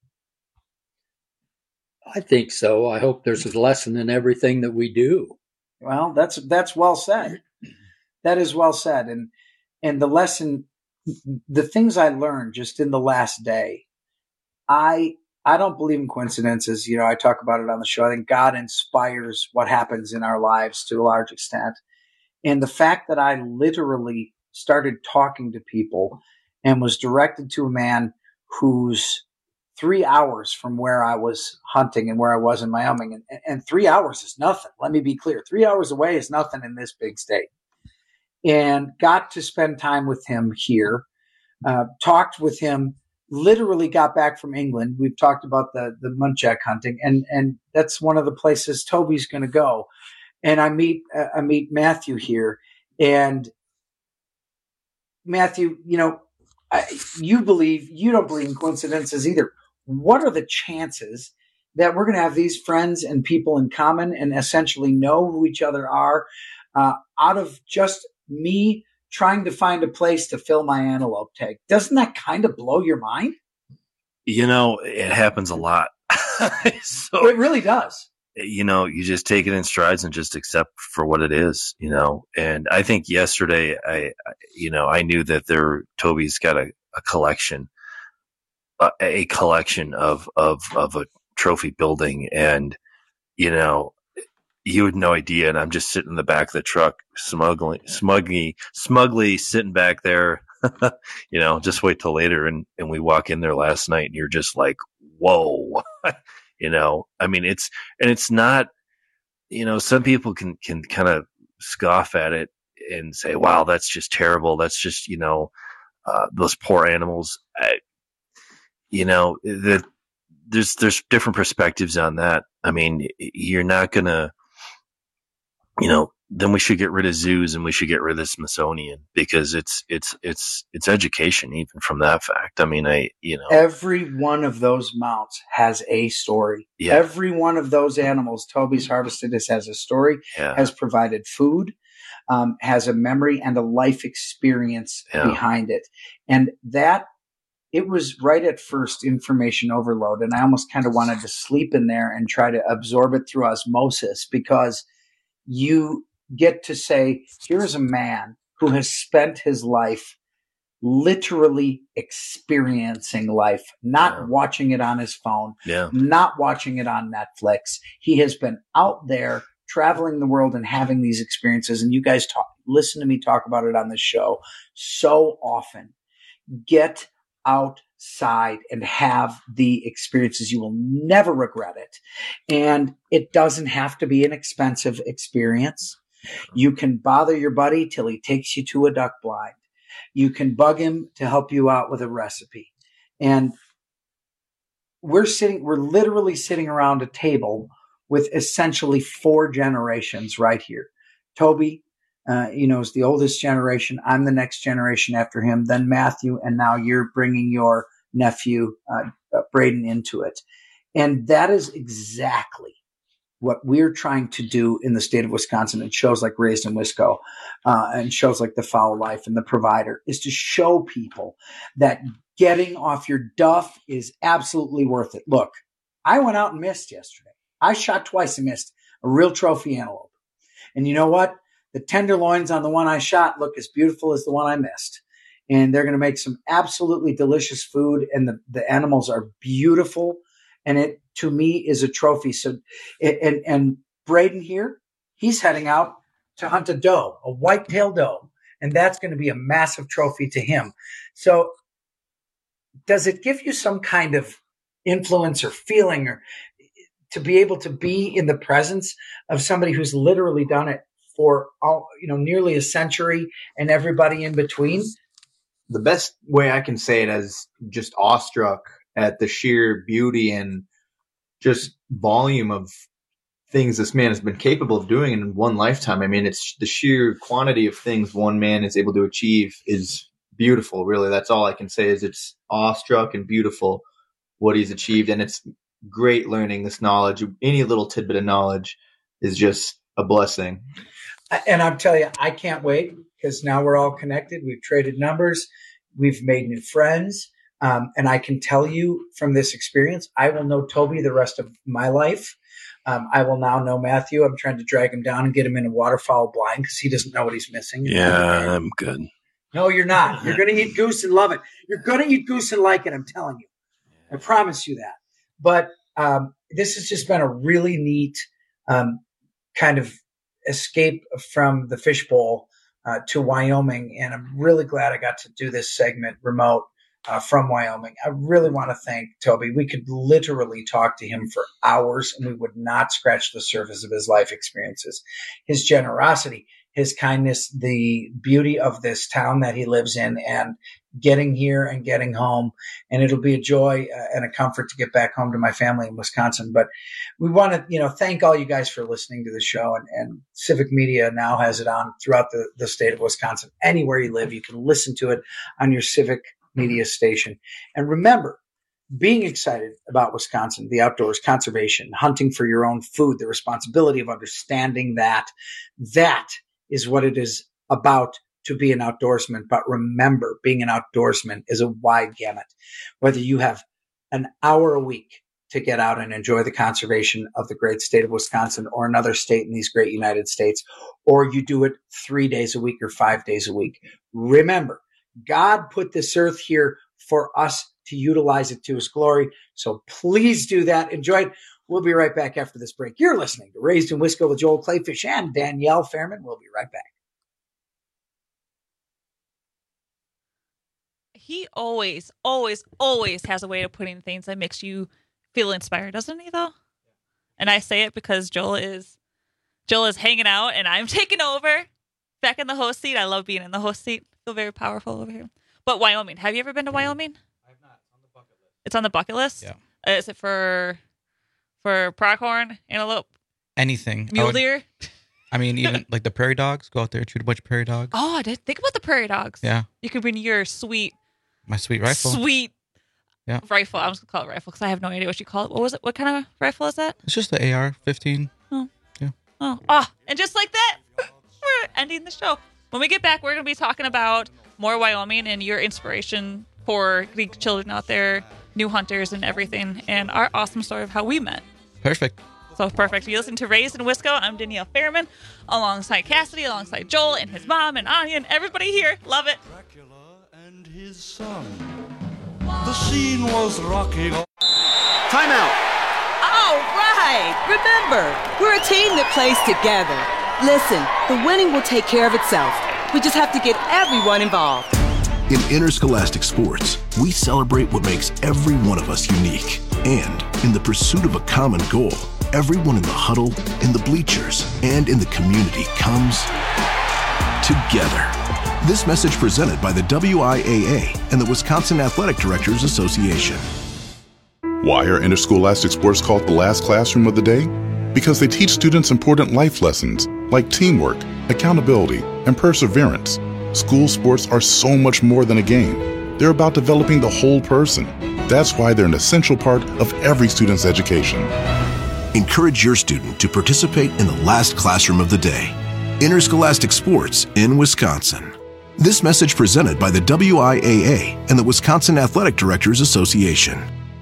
I think so. I hope there's a lesson in everything that we do. Well, that's that's well said. That is well said. And and the lesson, the things I learned just in the last day, I I don't believe in coincidences. You know, I talk about it on the show. I think God inspires what happens in our lives to a large extent. And the fact that I literally started talking to people and was directed to a man who's three hours from where I was hunting and where I was in Wyoming. And, and three hours is nothing. Let me be clear. Three hours away is nothing in this big state. And got to spend time with him here, uh, talked with him, literally got back from England. We've talked about the, the muntjac hunting, and, and that's one of the places Toby's going to go. And I meet, uh, I meet Matthew here, and Matthew, you know, I, you believe, you don't believe in coincidences either. What are the chances that we're going to have these friends and people in common and essentially know who each other are uh, out of just me trying to find a place to fill my antelope tag? Doesn't that kind of blow your mind? You know, it happens a lot. So, it really does. You know, you just take it in strides and just accept for what it is, you know. And I think yesterday, I, you know, I knew that there, Toby's got a, a collection, a, a collection of, of, of a trophy building. And, you know, you had no idea. And I'm just sitting in the back of the truck, smugly, smugly, smugly sitting back there, you know, just wait till later. And, and we walk in there last night and you're just like, whoa. You know, I mean, it's, and it's not, you know, some people can, can kind of scoff at it and say, wow, that's just terrible. That's just, you know, uh, those poor animals. I, you know, the, there's, there's different perspectives on that. I mean, you're not going to, you know, then we should get rid of zoos and we should get rid of the Smithsonian because it's, it's, it's, it's education even from that fact. I mean, I, you know, every one of those mounts has a story. Yeah. Every one of those animals Toby's harvested this has a story, yeah. has provided food, um, has a memory and a life experience yeah. behind it. And that, it was right at first information overload. And I almost kind of wanted to sleep in there and try to absorb it through osmosis because you get to say, here's a man who has spent his life literally experiencing life, not yeah. watching it on his phone, yeah. not watching it on Netflix. He has been out there traveling the world and having these experiences. And you guys talk, listen to me talk about it on the show so often. Get outside and have the experiences. You will never regret it. And it doesn't have to be an expensive experience. You can bother your buddy till he takes you to a duck blind. You can bug him to help you out with a recipe. And we're sitting, we're literally sitting around a table with essentially four generations right here. Toby, uh, you know, is the oldest generation. I'm the next generation after him, then Matthew, and now you're bringing your nephew, uh, uh, Braden, into it. And that is exactly what we're trying to do in the state of Wisconsin and shows like Raised in Wisco uh, and shows like The Foul Life and The Provider is to show people that getting off your duff is absolutely worth it. Look, I went out and missed yesterday. I shot twice and missed a real trophy antelope. And you know what? The tenderloins on the one I shot look as beautiful as the one I missed. And they're going to make some absolutely delicious food. And the, the animals are beautiful. And it, to me, is a trophy. So, and, and Braden here, he's heading out to hunt a doe, a white-tailed doe. And that's going to be a massive trophy to him. So does it give you some kind of influence or feeling or to be able to be in the presence of somebody who's literally done it for, all, you know, nearly a century and everybody in between? The best way I can say it is just awestruck at the sheer beauty and just volume of things this man has been capable of doing in one lifetime. I mean, it's the sheer quantity of things one man is able to achieve is beautiful. Really, that's all I can say is it's awestruck and beautiful what he's achieved. And it's great learning this knowledge. Any little tidbit of knowledge is just a blessing. And I'm telling you, I can't wait because now we're all connected. We've traded numbers. We've made new friends. Um, and I can tell you from this experience, I will know Toby the rest of my life. Um, I will now know Matthew. I'm trying to drag him down and get him in a waterfowl blind because he doesn't know what he's missing. Yeah, I'm good. No, you're not. You're going to eat goose and love it. You're going to eat goose and like it. I'm telling you. I promise you that. But um, this has just been a really neat um, kind of escape from the fishbowl uh, to Wyoming. And I'm really glad I got to do this segment remote uh, from Wyoming. I really want to thank Toby. We could literally talk to him for hours and we would not scratch the surface of his life experiences, his generosity, his kindness, the beauty of this town that he lives in, and getting here and getting home. And it'll be a joy uh, and a comfort to get back home to my family in Wisconsin. But we want to, you know, thank all you guys for listening to the show. And, and Civic Media now has it on throughout the, the state of Wisconsin. Anywhere you live, you can listen to it on your Civic Media station. And remember, being excited about Wisconsin, the outdoors, conservation, hunting for your own food, the responsibility of understanding that, that is what it is about to be an outdoorsman. But remember, being an outdoorsman is a wide gamut. Whether you have an hour a week to get out and enjoy the conservation of the great state of Wisconsin or another state in these great United States, or you do it three days a week or five days a week, remember, God put this earth here for us to utilize it to his glory. So please do that. Enjoy it. We'll be right back after this break. You're listening to Raised in Wisco with Joel Clayfish and Danielle Fairman. We'll be right back. He always, always, always has a way of putting things that makes you feel inspired, doesn't he, though? And I say it because Joel is Joel is hanging out and I'm taking over back in the host seat. I love being in the host seat. I feel very powerful over here. But Wyoming, have you ever been to Wyoming? I have not. It's on the bucket list. It's on the bucket list? Yeah. Uh, is it for for pronghorn, antelope, anything? mule I would- deer? I mean, even like the prairie dogs. Go out there, shoot a bunch of prairie dogs. Oh, I did think about the prairie dogs. Yeah. You could bring your sweet, My sweet rifle. sweet Yeah. rifle. I'm just gonna call it rifle because I have no idea what you call it. What was it? What kind of rifle is that? It's just the A R fifteen. Oh. Yeah. Oh, ah, and just like that, we're ending the show. When we get back, we're going to be talking about more Wyoming and your inspiration for the children out there, new hunters and everything, and our awesome story of how we met. Perfect. So perfect. You listen to Raised in Wisco. I'm Danielle Fairman, alongside Cassidy, alongside Joel and his mom and Anya and everybody here. Love it. And his son. The scene was rocking. Timeout. All right. Remember, we're a team that plays together. Listen, the winning will take care of itself. We just have to get everyone involved. In interscholastic sports, we celebrate what makes every one of us unique. And in the pursuit of a common goal, everyone in the huddle, in the bleachers, and in the community comes together. This message presented by the W I A A and the Wisconsin Athletic Directors Association. Why are interscholastic sports called the last classroom of the day? Because they teach students important life lessons like teamwork, accountability, and perseverance. School sports are so much more than a game. They're about developing the whole person. That's why they're an essential part of every student's education. Encourage your student to participate in the last classroom of the day, Interscholastic Sports in Wisconsin. This message presented by the W I A A and the Wisconsin Athletic Directors Association.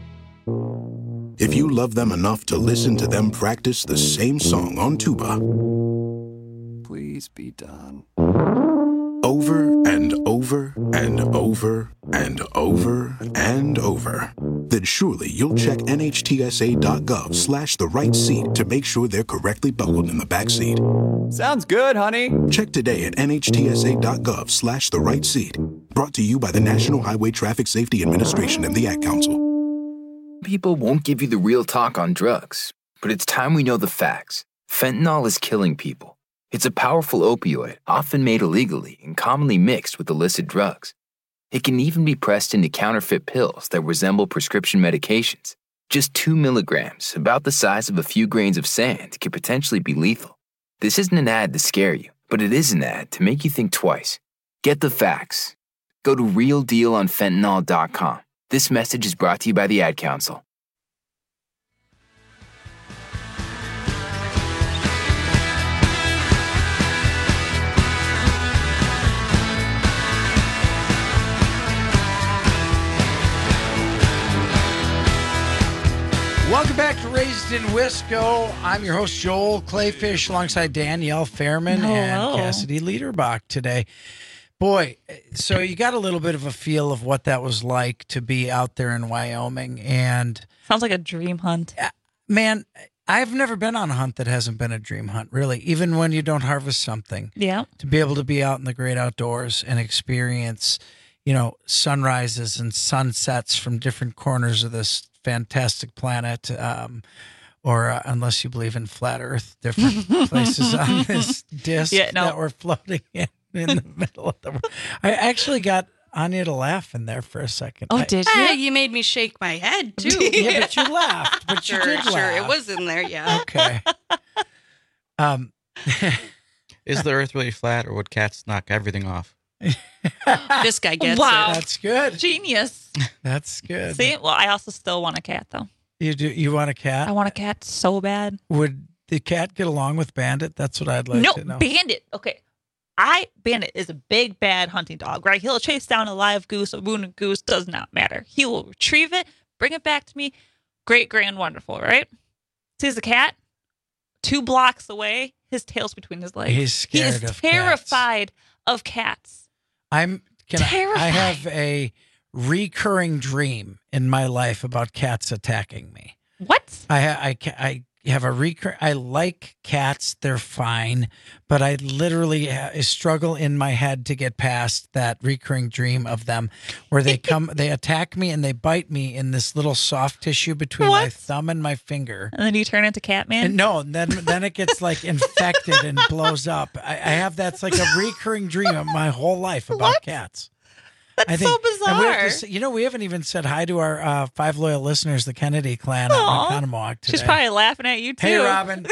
If you love them enough to listen to them practice the same song on tuba, please be done. Over and over and over and over and over, then surely you'll check nhtsa.gov slash the right seat to make sure they're correctly buckled in the back seat. Sounds good, honey. Check today at nhtsa.gov slash the right seat. Brought to you by the National Highway Traffic Safety Administration and the Ad Council. People won't give you the real talk on drugs, but it's time we know the facts. Fentanyl is killing people. It's a powerful opioid, often made illegally and commonly mixed with illicit drugs. It can even be pressed into counterfeit pills that resemble prescription medications. Just two milligrams, about the size of a few grains of sand, could potentially be lethal. This isn't an ad to scare you, but it is an ad to make you think twice. Get the facts. Go to real deal on fentanyl dot com. This message is brought to you by the Ad Council. Welcome back to Raised in Wisco. I'm your host, Joel Clayfish, alongside Danielle Fairman Hello. and Cassidy Liederbach today. Boy, so you got a little bit of a feel of what that was like to be out there in Wyoming. And sounds like a dream hunt. Man, I've never been on a hunt that hasn't been a dream hunt, really, even when you don't harvest something. Yeah. To be able to be out in the great outdoors and experience, you know, sunrises and sunsets from different corners of this fantastic planet, um, or uh, unless you believe in flat Earth, different places on this disc Yeah, no. that we're floating in in the middle of the world. I actually got Anya to laugh in there for a second. Oh, I- did Hey, you? you made me shake my head too. Yeah, but you laughed. But you sure, did sure, laugh. it was in there. Yeah. Okay. Um, Is the Earth really flat, or would cats knock everything off? This guy gets Wow. it. That's good. Genius. That's good. See, well, I also still want a cat, though. You do. You want a cat? I want a cat so bad. Would the cat get along with Bandit? That's what I'd like no, to know. Bandit. Okay. I Bandit is a big bad hunting dog, right? He'll chase down a live goose, a wounded goose, does not matter. He will retrieve it, bring it back to me. Great, grand, wonderful, right? Sees a cat two blocks away, his tail's between his legs. He's scared he is of terrified of cats. I'm can I, I Terrifying. have a recurring dream in my life about cats attacking me. What? I ha- I ca- I have a recur. I like cats; they're fine, but I literally ha- struggle in my head to get past that recurring dream of them, where they come, they attack me, and they bite me in this little soft tissue between my What? thumb and my finger. And then you turn into Catman? And no, then then it gets like infected and blows up. I, I have that's like a recurring dream of my whole life about What? cats. That's I think, so and we have bizarre. to say- you know, we haven't even said hi to our uh, five loyal listeners, the Kennedy clan Aw. at Mconomowoc today. She's probably laughing at you, too. Hey, Robin.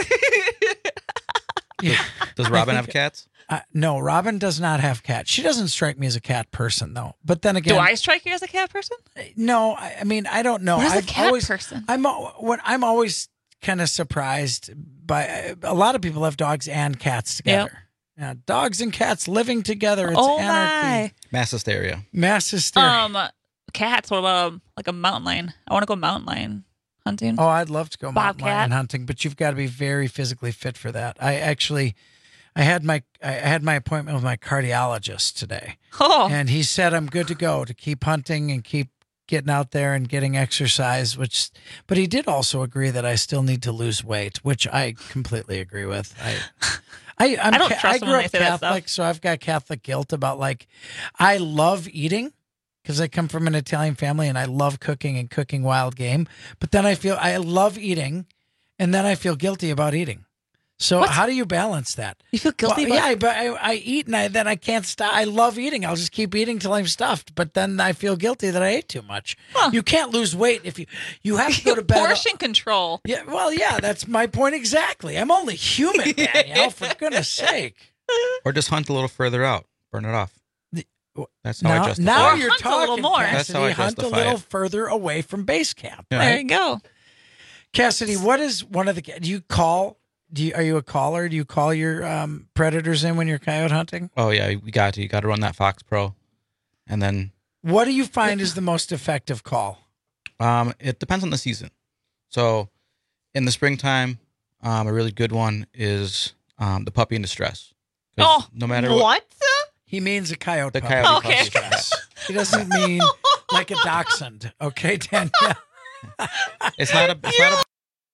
Yeah. Does Robin I have think- cats? Uh, no, Robin does not have cats. She doesn't strike me as a cat person, though. But then again, Do I strike you as a cat person? No, I, I mean, I don't know. Where's a I've cat always, person? I'm al- when I'm always kind of surprised by a lot of people have dogs and cats together. Yeah, dogs and cats living together. It's Oh, anarchy. Mass hysteria. Mass hysteria. Um, cats. What about um, like a mountain lion? I want to go mountain lion hunting. Oh, I'd love to go mountain Bobcat. lion hunting, but you've got to be very physically fit for that. I actually, I had my I had my appointment with my cardiologist today, Oh, and he said I'm good to go to keep hunting and keep getting out there and getting exercise. Which, but he did also agree that I still need to lose weight, which I completely agree with. I. I, I'm, I don't ca- trust I them grew when up they say that stuff. Catholic, so I've got Catholic guilt about like, I love eating because I come from an Italian family and I love cooking and cooking wild game. But then I feel I love eating, and then I feel guilty about eating. So What? how do you balance that? you feel guilty Well, about yeah, but I, I eat and I, then I can't stop. I love eating. I'll just keep eating till I'm stuffed. But then I feel guilty that I ate too much. Huh. You can't lose weight if you you have to go to bed. portion control. Yeah, well, yeah, that's my point exactly. I'm only human, Danielle. For goodness sake. Or just hunt a little further out. Burn it off. That's how I Now, justify now it. you're hunt a little talking, more. Cassidy. That's how I hunt a justify little it. further away from base camp. Yeah. There Right? you go. Cassidy, what is one of the? Do you call? Do you, are you a caller? Do you call your um, predators in when you're coyote hunting? Oh yeah, we got to. You got to run that Fox Pro, and then. What do you find is the most effective call? Um, it depends on the season. So, in the springtime, um, a really good one is um, the puppy in distress. Oh, no matter what? what. He means a coyote. The puppy. coyote Okay. puppy stress. He doesn't mean like a dachshund. Okay, Danielle. It's not a. It's not a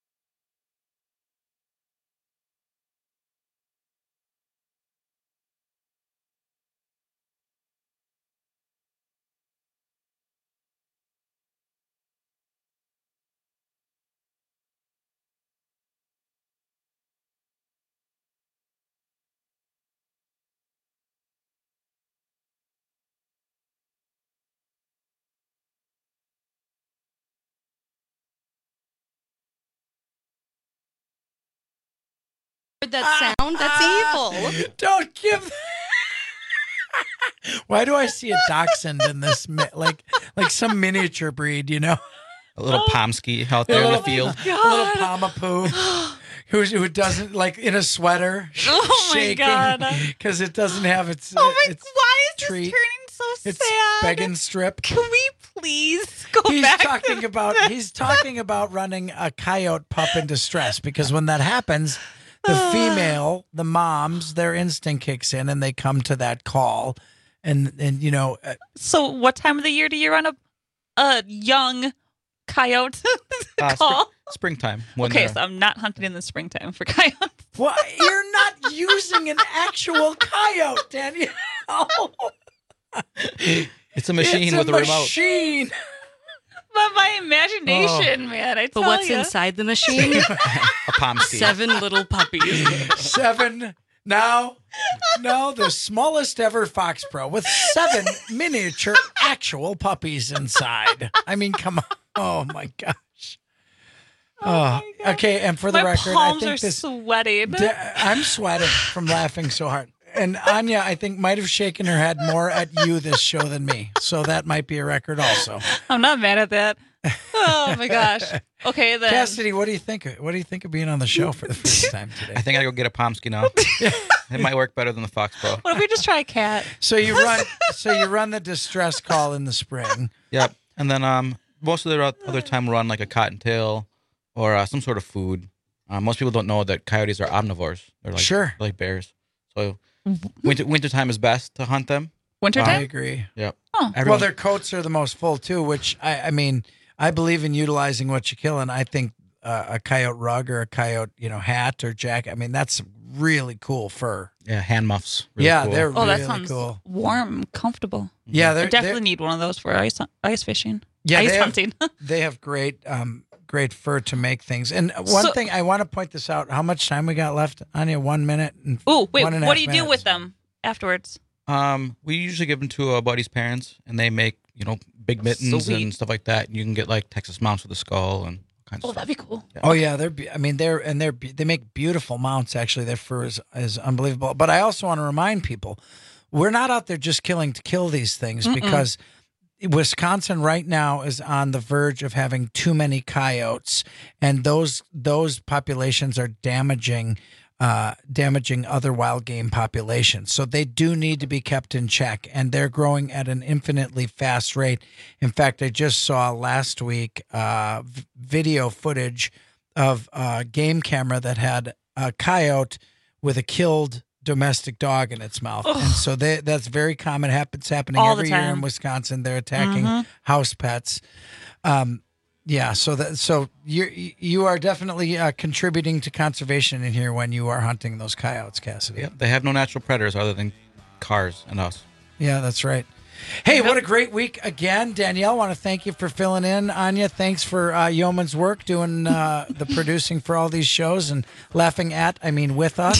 That sound? That's evil. Don't give. Why do I see a dachshund in this? mi- Like, like some miniature breed, you know? a little Pomsky out there in the field. A little Pomapoo who who doesn't like in a sweater, sh- Oh my shaking God. because it doesn't have its. Oh my! its Why is treat. this turning so It's sad? begging strip. Can we please go He's back? talking to about he's talking about running a coyote pup in distress because when that happens, the female, the moms, their instinct kicks in and they come to that call, and and you know. Uh, So, what time of the year do you run a a young coyote Uh, call? spring- springtime. when Okay, they're- so I'm not hunting in the springtime for coyotes. well, you're not using an actual coyote, Danielle. It's a machine It's a with a remote. machine. But my imagination, man, I tell But what's ya. inside the machine? A Pomsky. Seven little puppies. Seven. Now, no, the smallest ever Fox Pro with seven miniature actual puppies inside. I mean, come on. Oh, my gosh. Oh, okay. And for the my record, I palms think are this. sweating. D- I'm sweating from laughing so hard. And Anya, I think, might have shaken her head more at you this show than me. So that might be a record also. I'm not mad at that. Oh my gosh. Okay, then. Cassidy, what do you think? What do you think of being on the show for the first time today? I think I go get a Pomsky now. It might work better than the Fox Pro. What if we just try a cat? So you run. So you run the distress call in the spring. Yep. And then um, most of the other time, we run like a cottontail or uh, some sort of food. Uh, most people don't know that coyotes are omnivores. They're like Sure. they're like bears. So winter wintertime is best to hunt them. Wintertime? I agree. Yep. Oh. Well, their coats are the most full too. Which I, I mean, I believe in utilizing what you kill, and I think uh, a coyote rug or a coyote, you know, hat or jacket. I mean, that's really cool fur. Yeah, hand muffs. Really yeah, cool. they're Oh, really that sounds cool. warm, comfortable. Yeah, I they're definitely they're- need one of those for ice ice fishing. Yeah, ice they have- hunting. They have great, um, great fur to make things. And one So- thing I want to point this out: how much time we got left? Anya, one minute. And Oh, wait, one and a what half do you do minutes. with them afterwards? Um, we usually give them to a buddy's parents, and they make you know big mittens Sweet. and stuff like that. You can get like Texas mounts with a skull and all kinds Oh, of stuff. that'd be cool. Oh yeah, they're. be- I mean, they're and they're. be- They make beautiful mounts. Actually, their fur is, is unbelievable. But I also want to remind people, we're not out there just killing to kill these things Mm-mm. because Wisconsin right now is on the verge of having too many coyotes, and those those populations are damaging. Uh, damaging other wild game populations. So they do need to be kept in check, and they're growing at an infinitely fast rate. In fact, I just saw last week uh, v- video footage of a game camera that had a coyote with a killed domestic dog in its mouth. Ugh. And so they, that's very common. Happens happening All the every year in time. Wisconsin. They're attacking Mhm. house pets. Um, Yeah, so that so you you are definitely uh, contributing to conservation in here when you are hunting those coyotes, Cassidy. Yep, they have no natural predators other than cars and us. Yeah, that's right. Hey, what a great week again, Danielle. I want to thank you for filling in. Anya, thanks for uh, yeoman's work doing uh, the producing for all these shows and laughing at, I mean, with us.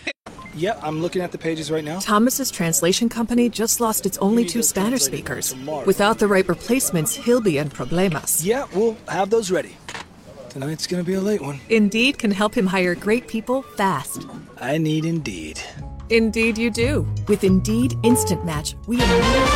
Yep, I'm looking at the pages right now. Thomas's translation company just lost its only two Spanish speakers. Without the right replacements, he'll be in problemas. Yeah, we'll have those ready. Tonight's gonna be a late one. Indeed can help him hire great people fast. I need Indeed. Indeed you do. With Indeed Instant Match, we immediately